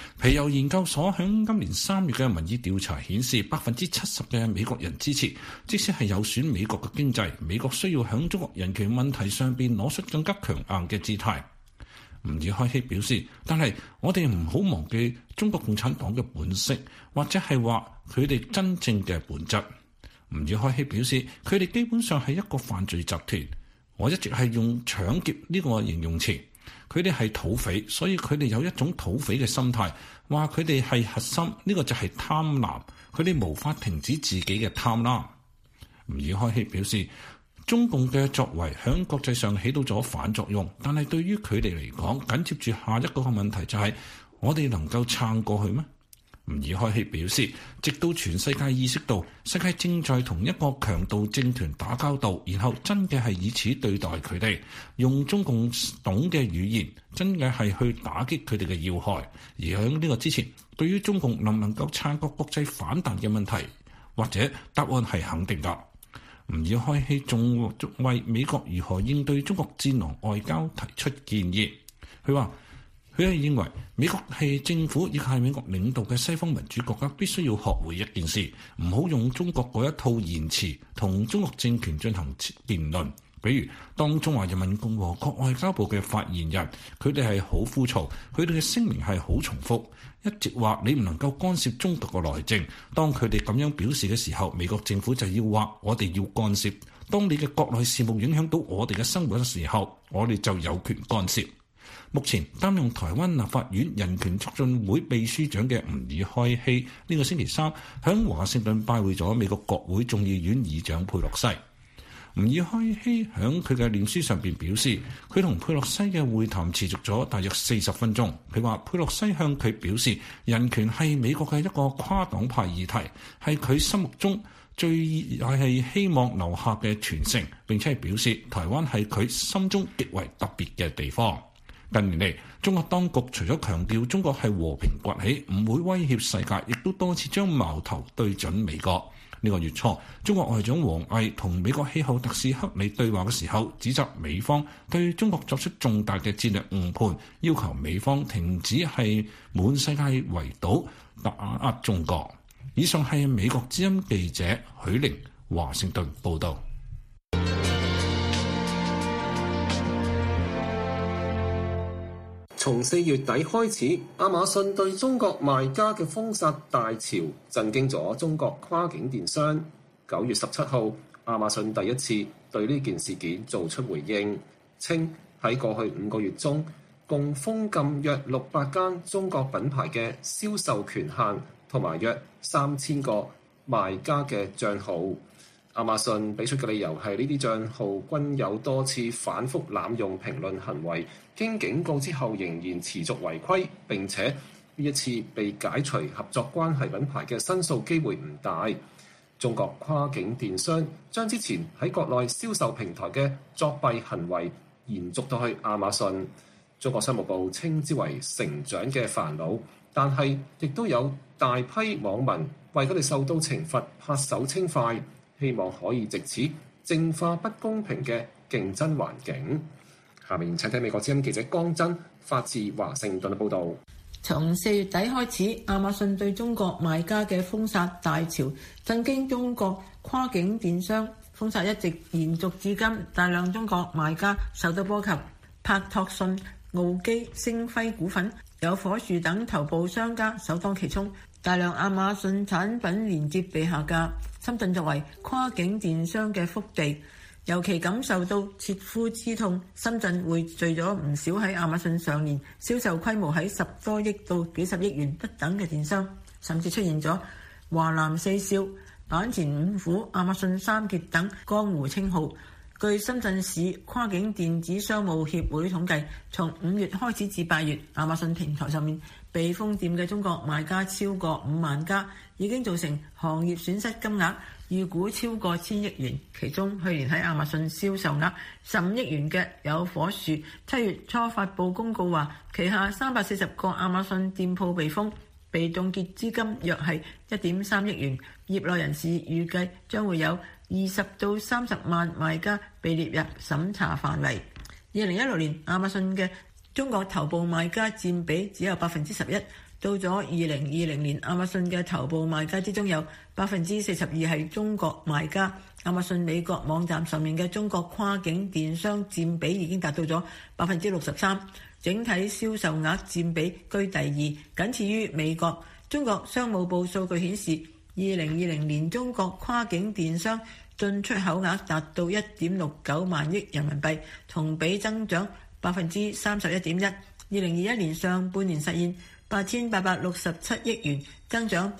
Speaker 14: 皮尤研究所響今年3月嘅民意調查顯示，70%嘅美國人支持，即使係有損美國嘅經濟，美國需要響中國人權問題上邊攞出更加強硬嘅姿態。吾爾開希表示，但係我哋唔好忘記中國共產黨嘅本色，或者係話佢哋真正嘅本質。吾爾開希表示，佢哋基本上係一個犯罪集團。我一直係用搶劫呢個形容詞。佢哋係土匪，所以佢哋有一種土匪嘅心態，話佢哋係核心，呢個就係貪婪，佢哋無法停止自己嘅貪婪。吾爾開希表示，中共嘅作為響國際上起到咗反作用，但係對於佢哋嚟講，緊接住下一個問題就係，我哋能夠撐過去咩？吾爾開希表示，直到全世界意識到世界正在同一個強盜政權打交道，然後真嘅係以此對待佢哋，用中共懂嘅語言，真嘅係去打擊佢哋嘅要害。而喺呢個之前，對於中共能唔能夠撐過國際反彈嘅問題，或者答案係肯定㗎。吾爾開希仲為美國如何應對中國戰狼外交提出建議。佢話，佢係認為美國係政府以及係美國領導嘅西方民主國家必須要學會一件事，唔好用中國嗰一套言辭同中國政權進行辯論。比如當中華人民共和國外交部嘅發言人，佢哋係好枯燥，佢哋嘅聲明係好重複，一直話你唔能夠干涉中國嘅內政。當佢哋咁樣表示嘅時候，美國政府就要話我哋要干涉。當你嘅國內事務影響到我哋嘅生活嘅時候，我哋就有權干涉。目前擔任台灣立法院人權促進會秘書長嘅吾爾開希呢個星期三響華盛頓拜會咗美國國會眾議院議長佩洛西。吾爾開希響佢嘅臉書上邊表示，佢同佩洛西嘅會談持續咗大約40分鐘。佢話佩洛西向佢表示，人權係美國嘅一個跨黨派議題，係佢心目中最係希望留下嘅傳承，並且係表示台灣係佢心中極為特別嘅地方。近年嚟，中國當局除咗強調中國係和平崛起，唔會威脅世界，亦都多次將矛頭對準美國。呢個月初，中國外長王毅同美國氣候特使克里對話嘅時候，指責美方對中國作出重大嘅戰略誤判，要求美方停止係滿世界圍堵打壓中國。以上係美國之音記者許玲華盛頓報導。
Speaker 3: 從4月底開始，亞馬遜對中國賣家嘅封殺大潮震驚咗中國跨境電商。9月17號，亞馬遜第一次對呢件事件做出回應，稱喺過去5個月中，共封禁約600間中國品牌嘅銷售權限，同埋約3000個賣家嘅帳號。亞馬遜俾出嘅理由係呢啲帳號均有多次反覆濫用評論行為，經警告之後仍然持續違規，並且呢一次被解除合作關係品牌嘅申訴機會唔大。中國跨境電商將之前喺國內銷售平台嘅作弊行為延續到去亞馬遜。中國商務部稱之為成長嘅煩惱，但係亦都有大批網民為佢哋受到懲罰拍手稱快，希望可以藉此淨化不公平嘅競爭環境。下面請睇美國之音記者江真發自華盛頓嘅報導。
Speaker 9: 從4月底開始，亞馬遜對中國賣家嘅封殺大潮震驚中國跨境電商，封殺一直延續至今，大量中國賣家受到波及。帕托遜、奧基、星輝股份、有火樹等頭部商家首當其衝，大量亞馬遜產品連接被下架。深圳作為跨境電商嘅腹地，尤其感受到切膚之痛。深圳匯聚咗唔少喺亞馬遜上年銷售規模喺10多億到幾十億元不等嘅電商，甚至出現咗華南四少、板前五虎、亞馬遜三傑等江湖稱號。據深圳市跨境電子商務協會統計，從5月開始至8月，亞馬遜平台上面被封店嘅中國賣家超過5萬家，已經造成行業損失金額預估超過1000億元。其中去年喺亞馬遜銷售額15億元嘅有火樹，7月初發布公告話，旗下340個亞馬遜店鋪被封，被凍結資金約係1.3億元。業內人士預計將會有20到30萬賣家被列入審查範圍。2016年亞馬遜嘅中國頭部賣家佔比只有11%， 到咗2020年，亞馬遜嘅頭部賣家之中有 42% 係中國賣家。亞馬遜美國網站上面嘅中國跨境電商佔比已經達到咗 63%， 整體銷售額佔比居第二，僅次於美國。中國商務部數據顯示，2020年中國跨境電商進出口額達到 1.69 萬億人民幣，同比增長 31.1%。2021年上半年實現8867億元，增長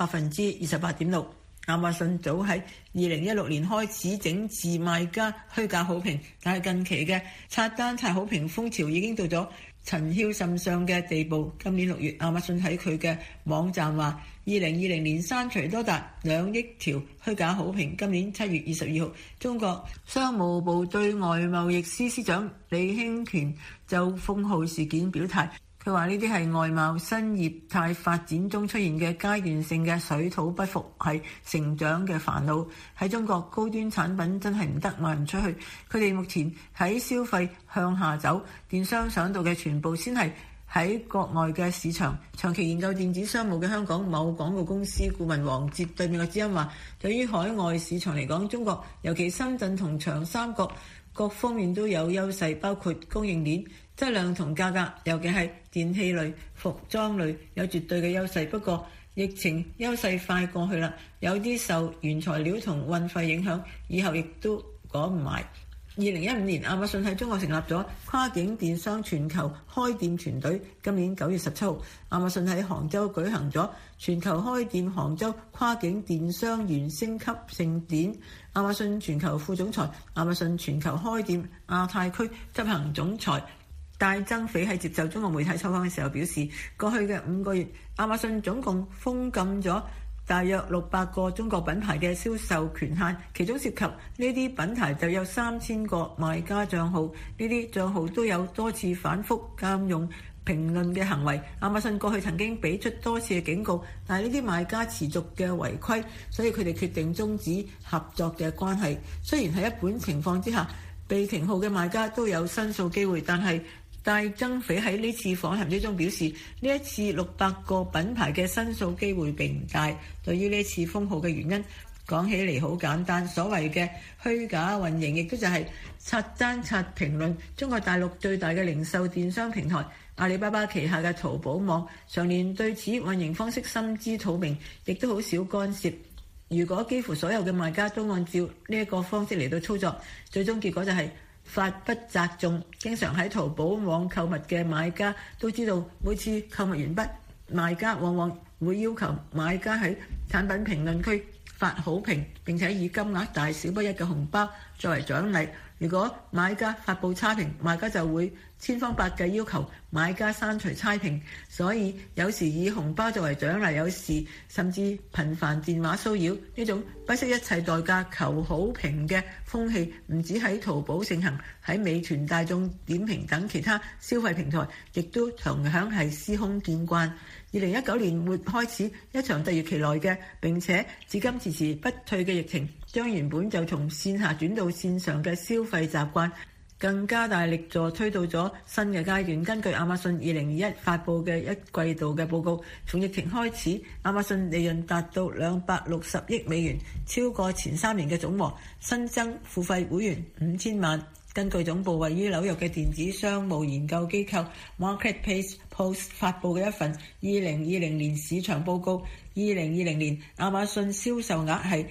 Speaker 9: 28.6%。亞馬遜早喺2016年開始整治賣家虛假好評，但係近期嘅刷單刷好評風潮已經到咗塵囂甚上嘅地步。今年6月，亞馬遜喺佢嘅網站話，2020年刪除多達2億條虛假好評。今年7月22號，中國商務部對外貿易司司長李興權就封號事件表態。佢話呢啲係外貿新業態發展中出現嘅階段性嘅水土不服，係成長嘅煩惱。喺中國高端產品真係唔得，賣唔出去。佢哋目前喺消費向下走，電商想到嘅全部先係喺國外嘅市場。長期研究電子商務嘅香港某廣告公司顧問王哲對面嘅知音話，對於海外市場嚟講，中國尤其深圳同長三角各方面都有優勢，包括供應鏈、質量同價格，尤其係電器類、服裝類有絕對嘅優勢。不過疫情優勢快過去啦，有啲受原材料同運費影響，以後亦都趕唔埋。2015年，亞馬遜喺中國成立咗跨境電商全球開店團隊。今年9月17號，亞馬遜喺杭州舉行咗全球開店杭州跨境電商元升級盛典。亞馬遜全球副總裁、亞馬遜全球開店亞太區執行總裁戴增斐喺接受中國媒體採訪嘅時候表示，過去嘅5個月，亞馬遜總共封禁咗大約600個中國品牌嘅銷售權限，其中涉及呢啲品牌就有3000個賣家帳號，呢啲帳號都有多次反覆濫用評論嘅行為。亞馬遜過去曾經俾出多次嘅警告，但係呢啲賣家持續嘅違規，所以佢哋決定終止合作嘅關係。雖然喺一般情況之下，被停號嘅賣家都有申訴機會，但係戴增斐喺呢次訪談之中表示，呢一次600個品牌嘅申訴機會並唔大。對於呢次封號嘅原因，講起嚟好簡單，所謂嘅虛假運營，亦都就係刷單刷評論。中國大陸最大嘅零售電商平台阿里巴巴旗下嘅淘寶網，常年對此運營方式心知肚明，亦都好少干涉。如果幾乎所有嘅賣家都按照呢一個方式嚟到操作，最終結果就係法不責眾。經常喺淘寶網購物嘅買家都知道，每次購物完畢，賣家往往會要求買家喺產品評論區發好評，並且以金額大小不一嘅紅包作為獎勵。如果買家發布差評，賣家就會千方百計要求買家刪除差評。所以有時以紅包作為獎勵，有時甚至頻繁電話騷擾。呢種不惜一切代價求好評嘅風氣，唔止喺淘寶盛行，喺美團、大眾點評等其他消費平台，亦都同樣係司空見慣。2019年末開始，一場突如其來嘅並且至今遲遲不退嘅疫情，將原本就從線下轉到線上嘅消費習慣更加大力助推到咗新嘅階段。根據亞馬遜2021發布嘅一季度嘅報告，從疫情開始，亞馬遜利潤達到260億美元，超過前3年嘅總和，新增付費會員5000萬。根據總部位於紐約嘅電子商務研究機構 Marketplace Post 發布嘅一份2020年市場報告，2020年亞馬遜銷售額係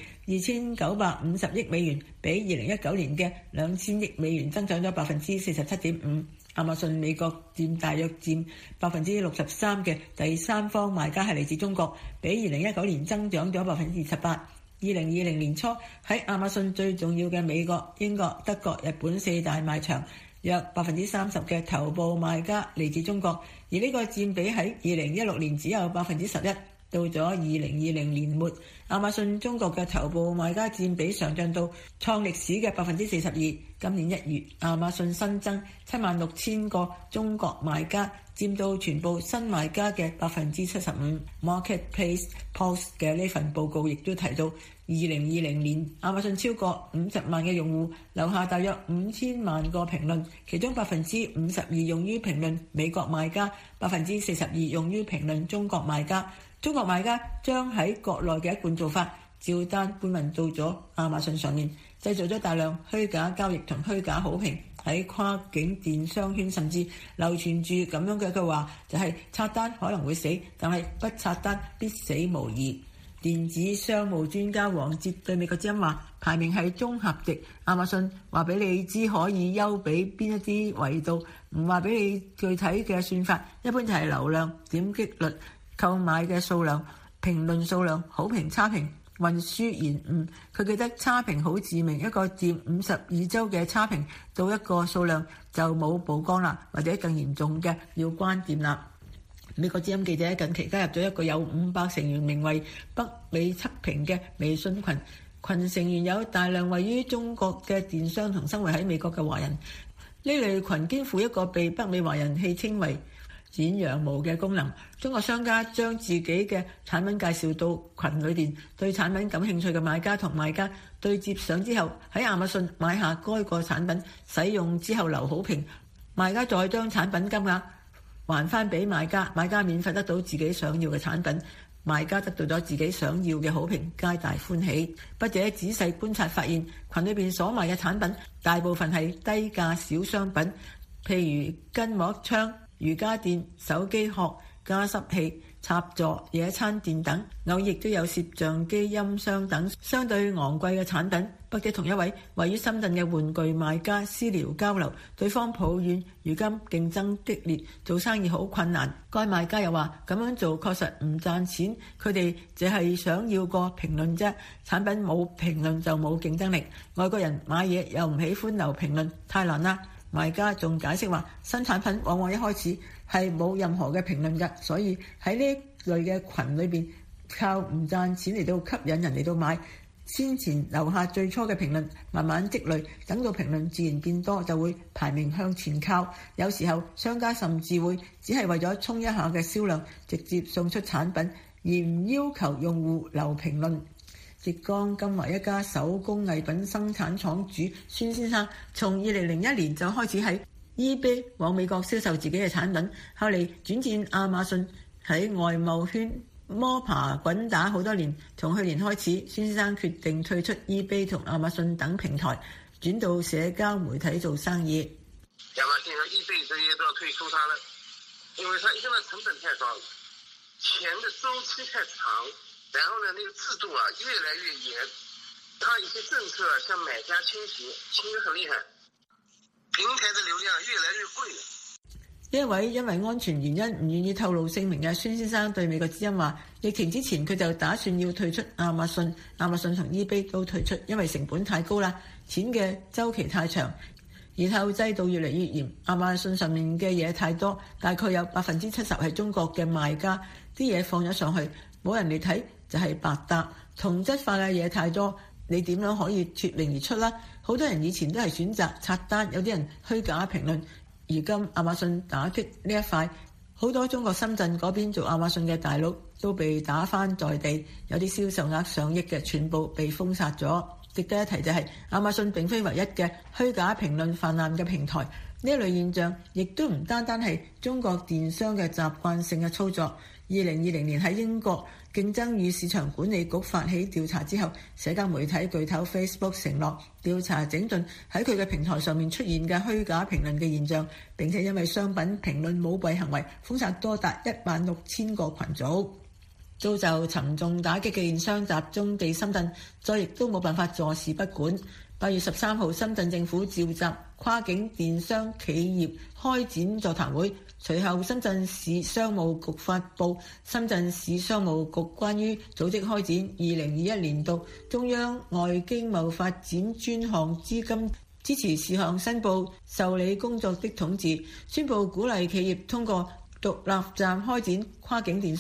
Speaker 9: 2950億美元，比2019年嘅2000億美元增長咗 47.5%。亞馬遜美國大約佔 63% 嘅第三方賣家係嚟自中國，比2019年增長咗 28%。2020年初喺亞馬遜最重要嘅美國、英國、德國、日本4大賣場，約 30% 嘅頭部賣家嚟自中國，而呢個佔比喺2016年只有 11%。 到咗2020年末，亞馬遜中國嘅頭部賣家佔比上漲到創歷史嘅 42%。今年1月，亞馬遜新增76,000個中國賣家，佔到全部新賣家嘅 75%。Marketplace Pulse 嘅呢份報告亦都提到，2020年亞馬遜超過50萬嘅用戶留下大約5000萬個評論，其中 52% 用於評論美國賣家， 42% 用於評論中國賣家。中國賣家將喺國內嘅一貫做法照單搬運到咗亞馬遜上面，製造咗大量虛假交易同虛假好評。喺跨境電商圈甚至流傳住咁樣嘅一句話，就係刷單可能會死，但係不刷單必死無疑。電子商務專家王哲對美國之音話，排名係綜合值，亞馬遜話俾你知可以優比邊一啲維度，唔話俾你具體嘅算法，一般就係流量、點擊率、購買嘅數量、評論數量、好評差評、運輸延誤。佢記得差評好致命，一個佔52周嘅差評到一個數量就冇曝光啦，或者更嚴重嘅要關店啦。美國之音記者近期加入咗一個有500成員名為北美測評嘅微信群，群成員有大量位於中國嘅電商同生活喺美國嘅華人。呢類群肩負一個被北美華人戲稱為剪羊毛嘅功能。中國商家將自己嘅產品介紹到群裏邊，對產品感興趣嘅買家同賣家對接上之後，喺亞馬遜買下該個產品，使用之後留好評，賣家再將產品金額還翻俾買家，買家免費得到自己想要嘅產品，賣家得到咗自己想要嘅好評，皆大歡喜。筆者仔細觀察發現，群裏邊所賣嘅產品大部分係低價小商品，譬如筋膜槍、瑜伽墊、手機殼、加濕器、插座、野餐墊等，偶爾亦都有攝像機、音箱等相對昂貴嘅產品。筆者同一位位於深圳嘅玩具賣家私聊交流，對方抱怨如今競爭激烈，做生意好困難。該賣家又話咁樣做確實唔賺錢，佢哋只係想要個評論啫，產品冇評論就冇競爭力。外國人買嘢又唔喜歡留評論，太難啦。賣家仲解釋話，新產品往往一開始係冇任何嘅評論㗎，所以喺呢類嘅群裏邊靠唔賺錢嚟到吸引人嚟到買，先前留下最初嘅評論，慢慢積累，等到評論自然變多，就會排名向前靠。有時候商家甚至會只係為咗衝一下嘅銷量，直接送出產品，而唔要求用戶留評論。浙江金華一家手工藝品生產廠主孫先生，從2001年就開始喺 eBay 往美國銷售自己嘅產品，後嚟轉戰亞馬遜，喺外貿圈摸爬滾打好多年。從去年開始，孫先生決定退出 eBay 同亞馬遜等平台，轉到社交媒體做生意。
Speaker 15: 亞馬遜和 eBay 這些都要退出它了，因為它現在成本太高，錢的周期太長。然後呢，那個制度越來越嚴，它一些政策向買家傾斜，傾得很厲害，平台的流量越來越貴。
Speaker 9: 一位因為安全原因唔願意透露姓名嘅孫先生對美國之音話，疫情之前佢就打算要退出亞馬遜同 eBay 都退出，因為成本太高啦，錢嘅週期太長，然後制度越嚟越嚴，亞馬遜上面嘅嘢太多，大概有 70% 係中國嘅賣家，啲嘢放咗上去冇人嚟睇就係白搭，同質化嘅嘢太多，你點樣可以脫穎而出啦？好多人以前都係選擇刷單，有啲人虛假評論，而今亞馬遜打擊呢一塊，好多中國深圳嗰邊做亞馬遜嘅大佬都被打翻在地，有啲銷售額上億嘅全部被封殺咗。值得一提就係亞馬遜並非唯一嘅虛假評論泛濫嘅平台，呢一類現象亦都唔單單係中國電商嘅習慣性嘅操作。2020年喺英國競爭與市場管理局發起調查之後，社交媒體巨頭 Facebook 承諾調查整頓喺佢嘅平台上面出現嘅虛假評論嘅現象，並且因為商品評論舞弊行為封殺多達16000個群組，遭受沉重打擊嘅電商集中地深圳，再亦都冇辦法坐視不管。8月13號，深圳政府召集跨境電商企業開展座談會，隨後深圳市商務局發布深圳市商務局關於組織開展2021年度中央外經貿發展專項資金支持事項申報受理工作的統治，宣布鼓勵企業通過獨立站開展跨境電商。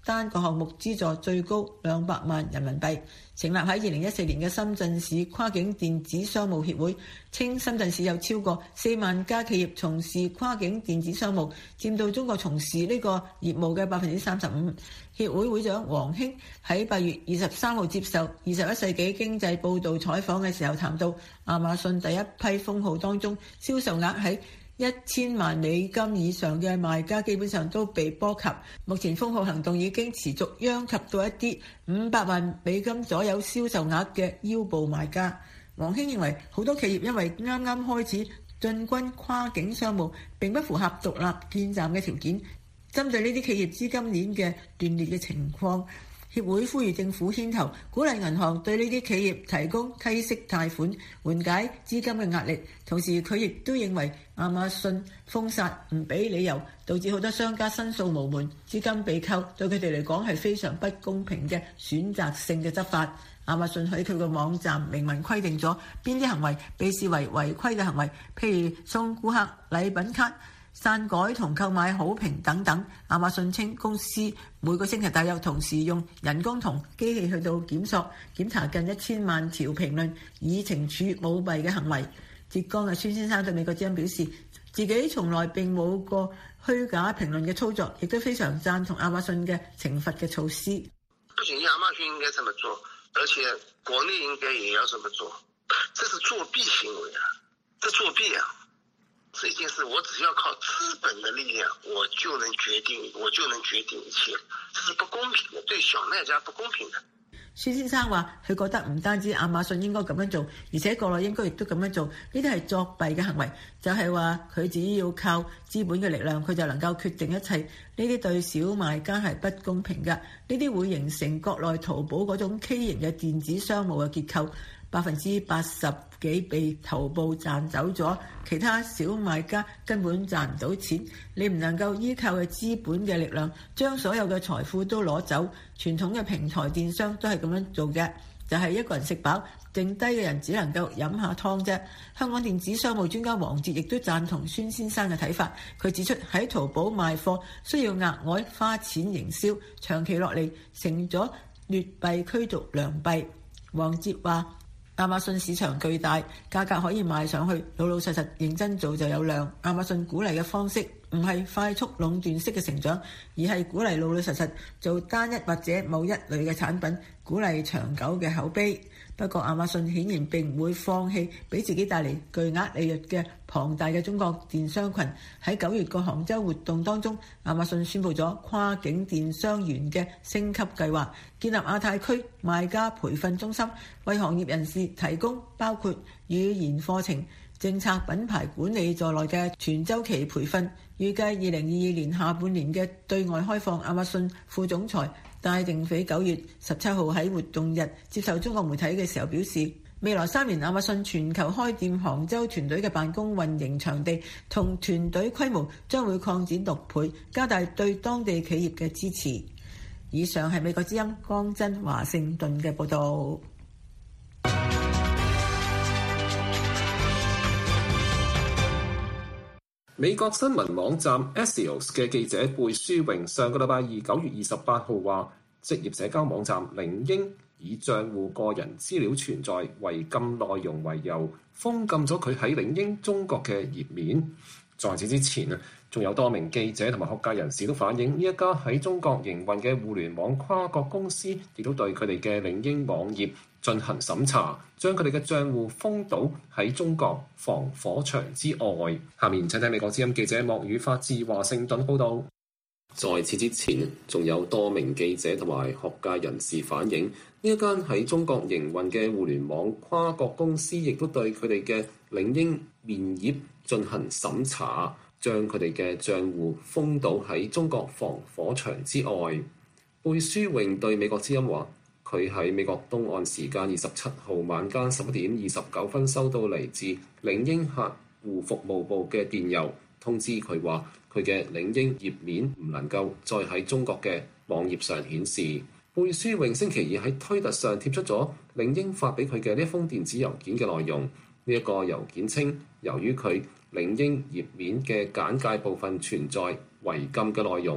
Speaker 9: 單個項目資助最高200萬人民幣。成立喺2014年嘅深圳市跨境電子商務協會稱，深圳市有超過4萬家企業從事跨境電子商務，佔到中國從事呢個業務嘅35%。協會會長王興喺8月23號接受21世紀經濟報導採訪嘅時候談到，亞馬遜第一批封號當中銷售額喺1000萬美金以上嘅賣家基本上都被波及。目前封號行動已經持續殃及到一啲500萬美金左右銷售額嘅腰部賣家。王興認為好多企業因為啱啱開始進軍跨境商務，並不符合獨立建站嘅條件。針對呢啲企業資金鏈嘅斷裂嘅情況，協會呼籲政府牽頭，鼓勵銀行對呢啲企業提供低息貸款，緩解資金嘅壓力。同時，佢亦都認為亞馬遜封殺唔俾理由，導致好多商家申訴無門，資金被扣，對佢哋嚟講係非常不公平嘅選擇性嘅執法。亞馬遜喺佢個網站明文規定咗邊啲行為被視為違規嘅行為，譬如送顧客禮品卡、篡改同購買好評等等。亞馬遜稱公司每個星期大約同時用人工同機器去到檢查近1000萬條評論，以懲處舞弊嘅行為。浙江嘅孫先生對美國之音表示，自己從來並冇過虛假評論嘅操作，亦都非常贊同亞馬遜嘅懲罰嘅措施。
Speaker 15: 不僅亞馬遜應該這麼做，而且國內應該也要這麼做。這是作弊行為啊！這作弊啊！這件事我只要靠資本的力量，我就能決定一切，這是不公平的，對小賣家不公平的。
Speaker 9: 孫先生話：佢覺得唔單止亞馬遜應該咁樣做，而且國內應該亦都咁樣做。呢啲係作弊嘅行為，就係話佢只要靠資本嘅力量，佢就能夠決定一切。呢啲對小賣家係不公平㗎。呢啲會形成國內淘寶嗰種畸形嘅電子商務嘅結構。80%幾被頭部賺走咗，其他小賣家根本賺唔到錢。你唔能夠依靠嘅資本嘅力量將所有嘅財富都攞走。傳統嘅平台電商都係咁樣做嘅，就係一個人食飽，剩低嘅人只能夠飲下湯啫。香港電子商務專家王哲亦都贊同孫先生嘅睇法。佢指出喺淘寶賣貨需要額外花錢營銷，長期落嚟成咗劣幣驅逐良幣。王哲話：亞馬遜市場巨大，價格可以賣上去，老老實實認真做就有量。亞馬遜鼓勵嘅方式唔係快速壟斷式嘅成長，而係鼓勵老老實實做單一或者某一類嘅產品，鼓勵長久嘅口碑。不過亞馬遜顯然並唔會放棄俾自己帶嚟巨額利潤嘅龐大嘅中國電商群。喺9月個杭州活動當中，亞馬遜宣布咗跨境電商園嘅升級計劃，建立亞太區賣家培訓中心，為行業人士提供包括語言課程、政策品牌管理在內嘅全週期培訓。預計2022年下半年嘅對外開放。亞馬遜副總裁戴定斐9月17號喺活動日接受中國媒體嘅時候表示，未來3年亞馬遜全球開店杭州團隊嘅辦公運營場地同團隊規模將會擴展6倍，加大對當地企業嘅支持。以上係美國之音江真華盛頓嘅報導。
Speaker 3: 美國新聞網站 Axios 嘅記者貝舒榮上個禮拜二9月28號話，職業社交網站領英以帳戶個人資料存在違禁內容為由，封禁咗佢喺領英中國嘅頁面。在此之前仲有多名記者同埋學界人士都反映，呢一家喺中國營運嘅互聯網跨國公司亦都對佢哋嘅領英網頁進行審查，將佢哋嘅帳戶封堵喺中國防火牆之外。下面請睇美國之音記者莫宇發自華盛頓報導。在此之前，仲有多名記者同埋學界人士反映，呢一間喺中國營運嘅互聯網跨國公司亦都對佢哋嘅領英面頁進行審查，將佢哋嘅帳戶封堵喺中國防火牆之外。貝舒榮對美國之音話，佢喺美國東岸時間27號晚間11點29分收到嚟自領英客戶服務部嘅電郵，通知佢話佢嘅領英頁面唔能夠再喺中國嘅網頁上顯示。貝舒榮星期二喺推特上貼出咗領英發俾佢嘅呢一封電子郵件嘅內容。呢一個郵件稱，由於佢領英頁面嘅簡介部分存在違禁嘅內容，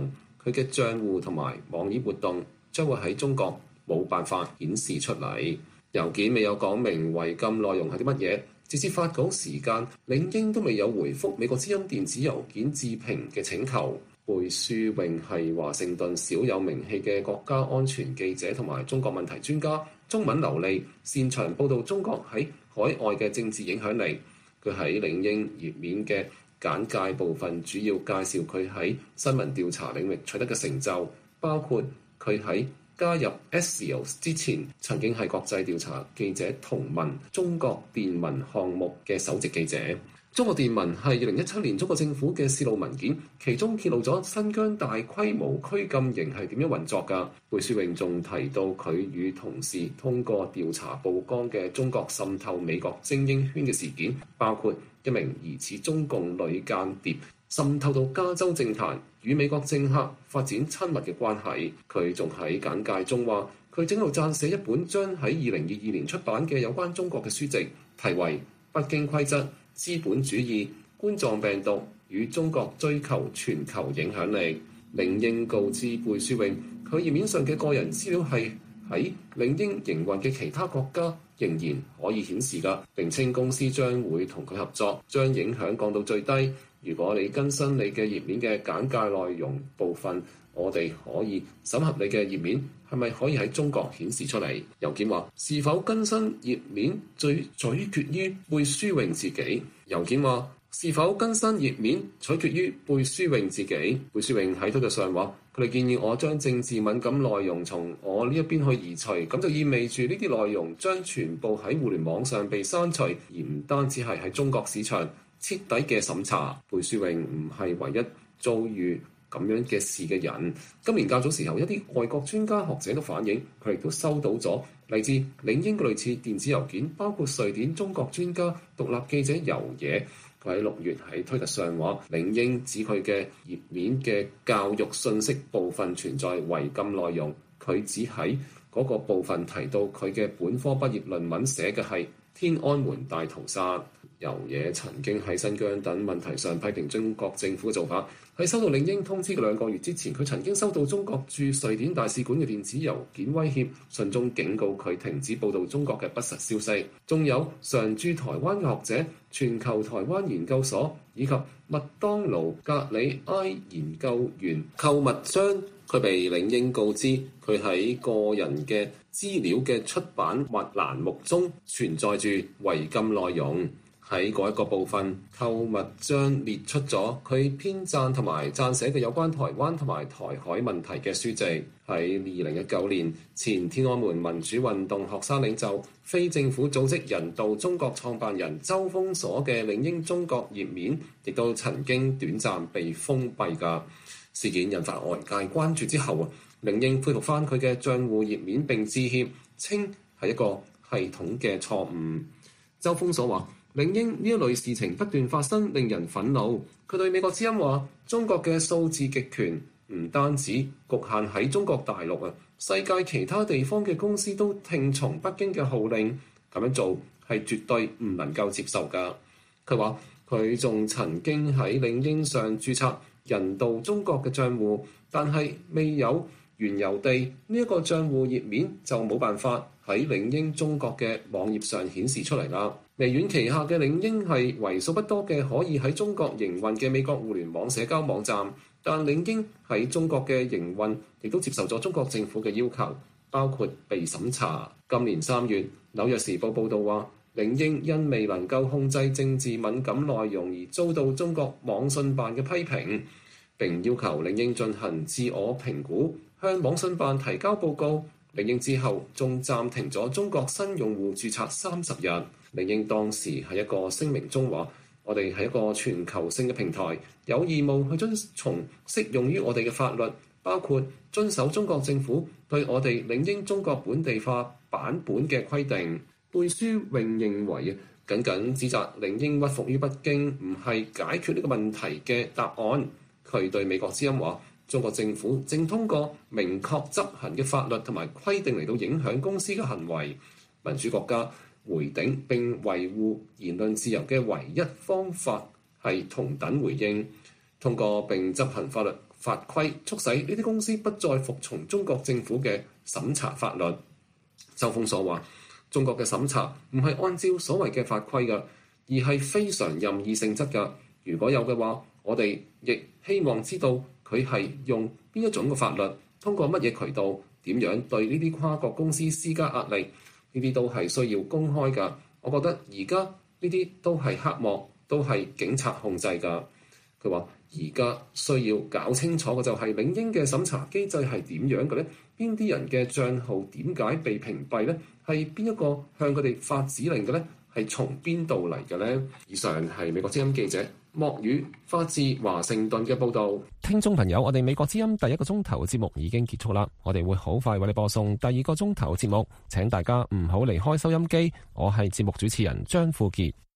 Speaker 3: 佢嘅帳戶同埋網頁活動將會喺中國冇辦法顯示出嚟。郵件未有講明違禁內容係啲乜嘢，直至發稿時間，領英都未有回覆美國之音電子郵件置評嘅請求。貝舒穎係華盛頓少有名氣嘅國家安全記者同埋中國問題專家，中文流利，擅長報導中國喺海外嘅政治影響力。佢喺領英頁面嘅簡介部分主要介紹佢喺新聞調查領域取得嘅成就，包括佢喺加入 Axios 之前曾經係國際調查記者同盟中國電文項目嘅首席記者。中國電文係2017年中國政府嘅泄露文件，其中揭露咗新疆大規模拘禁營係點樣運作㗎。貝舒穎仲提到佢與同事通過調查曝光嘅中國滲透美國精英圈嘅事件，包括一名疑似中共女間諜滲透到加州政壇，與美國政客發展親密嘅關係。佢仲喺簡介中話，佢正喺度撰寫一本將喺2022年出版嘅有關中國嘅書籍，題為《北京規則：資本主義、冠狀病毒與中國追求全球影響力》。領英告知貝舒穎，佢頁面上嘅個人資料係喺領英營運嘅其他國家仍然可以顯示㗎，並稱公司將會同佢合作，將影響降到最低。如果你更新你嘅頁面嘅簡介內容部分，我哋可以審核你嘅頁面係咪可以喺中國顯示出嚟。郵件話，是否更新頁面取決於貝舒穎自己。郵件話，是否更新頁面取決於貝舒穎自己。貝舒穎喺推特上話，佢哋建議我將政治敏感內容從我呢一邊去移除，咁就意味住呢啲內容將全部喺互聯網上被刪除，而唔單止係喺中國市場徹底嘅審查。貝舒穎唔係唯一遭遇咁樣嘅事嘅人。今年較早時候，一啲外國專家學者都反映，佢哋都收到咗嚟自領英嘅類似電子郵件，包括瑞典中國專家獨立記者游野。佢喺6月喺推特上話，領英指佢嘅頁面嘅教育信息部分存在違禁內容。佢只喺嗰個部分提到佢嘅本科畢業論文寫嘅係天安門大屠殺。游野曾經喺新疆等問題上批評中國政府嘅做法。喺收到領英通知嘅2個月之前，佢曾經收到中國駐瑞典大使館嘅電子郵件威脅，信中警告佢停止報導中國嘅不實消息。仲有常駐台灣嘅學者、全球台灣研究所以及麥當勞格里埃研究員購物商，佢被領英告知佢喺個人嘅資料嘅出版或欄目中存在住違禁內容。喺嗰一個部分，購物將列出咗佢編撰同埋撰寫嘅有關台灣同埋台海問題嘅書籍。喺2019年，前天安門民主運動學生領袖、非政府組織人道中國創辦人周鋒鎖嘅領英中國頁面，亦都曾經短暫被封閉㗎。事件引發外界關注之後，領英恢復翻佢嘅帳戶頁面並致歉，稱係一個系統嘅錯誤。周鋒鎖話，領英呢一類事情不斷發生，令人憤怒。佢對美國之音話，中國嘅數字極權唔單止局限喺中國大陸啊，世界其他地方嘅公司都聽從北京嘅號令，咁樣做係絕對唔能夠接受㗎。佢話佢仲曾經喺領英上註冊人道中國嘅帳戶，但係未有原郵地呢一個帳戶頁面就冇辦法喺領英中國嘅網頁上顯示出嚟啦。微軟旗下嘅領英係為數不多嘅可以喺中國營運嘅美國互聯網社交網站，但領英喺中國嘅營運亦都接受咗中國政府嘅要求，包括被審查。今年3月，紐約時報報導話，領英因未能夠控制政治敏感內容而遭到中國網信辦嘅批評，並要求領英進行自我評估，向網信辦提交報告。領英之後仲暫停咗中國新用戶註冊30日。領英當時喺一個聲明中話，我哋係一個全球性嘅平台，有義務去遵從適用於我哋嘅法律，包括遵守中國政府對我哋領英中國本地化版本嘅規定。貝舒穎認為，僅僅指責領英屈服於北京唔係解決呢個問題嘅答案。佢對美國之音話，中國政府正通過明確執行嘅法律同埋規定嚟到影響公司嘅行為。民主國家回頂並維護言論自由嘅唯一方法係同等回應，通過並執行法律法規，促使呢啲公司不再服從中國政府嘅審查法律。周鋒所話：中國嘅審查唔係按照所謂嘅法規㗎，而係非常任意性質㗎。如果有嘅話，我哋亦希望知道佢係用邊一種嘅法律，通過乜嘢渠道，點樣對呢啲跨國公司施加壓力，呢啲都係需要公開㗎。我覺得而家呢啲都係黑幕，都係警察控制㗎。佢話：而家需要搞清楚嘅就係領英嘅審查機制係點樣嘅呢？邊啲人嘅帳號點解被屏蔽呢？係邊一個向佢哋發指令嘅呢？係從邊度嚟嘅呢？以上係美國之音記者莫宇發自華盛頓嘅報導。
Speaker 16: 聽眾朋友，我哋美國之音第一個鐘頭節目已經結束啦，我哋會好快為你播送第二個鐘頭節目，請大家唔好離開收音機。我係節目主持人張富傑。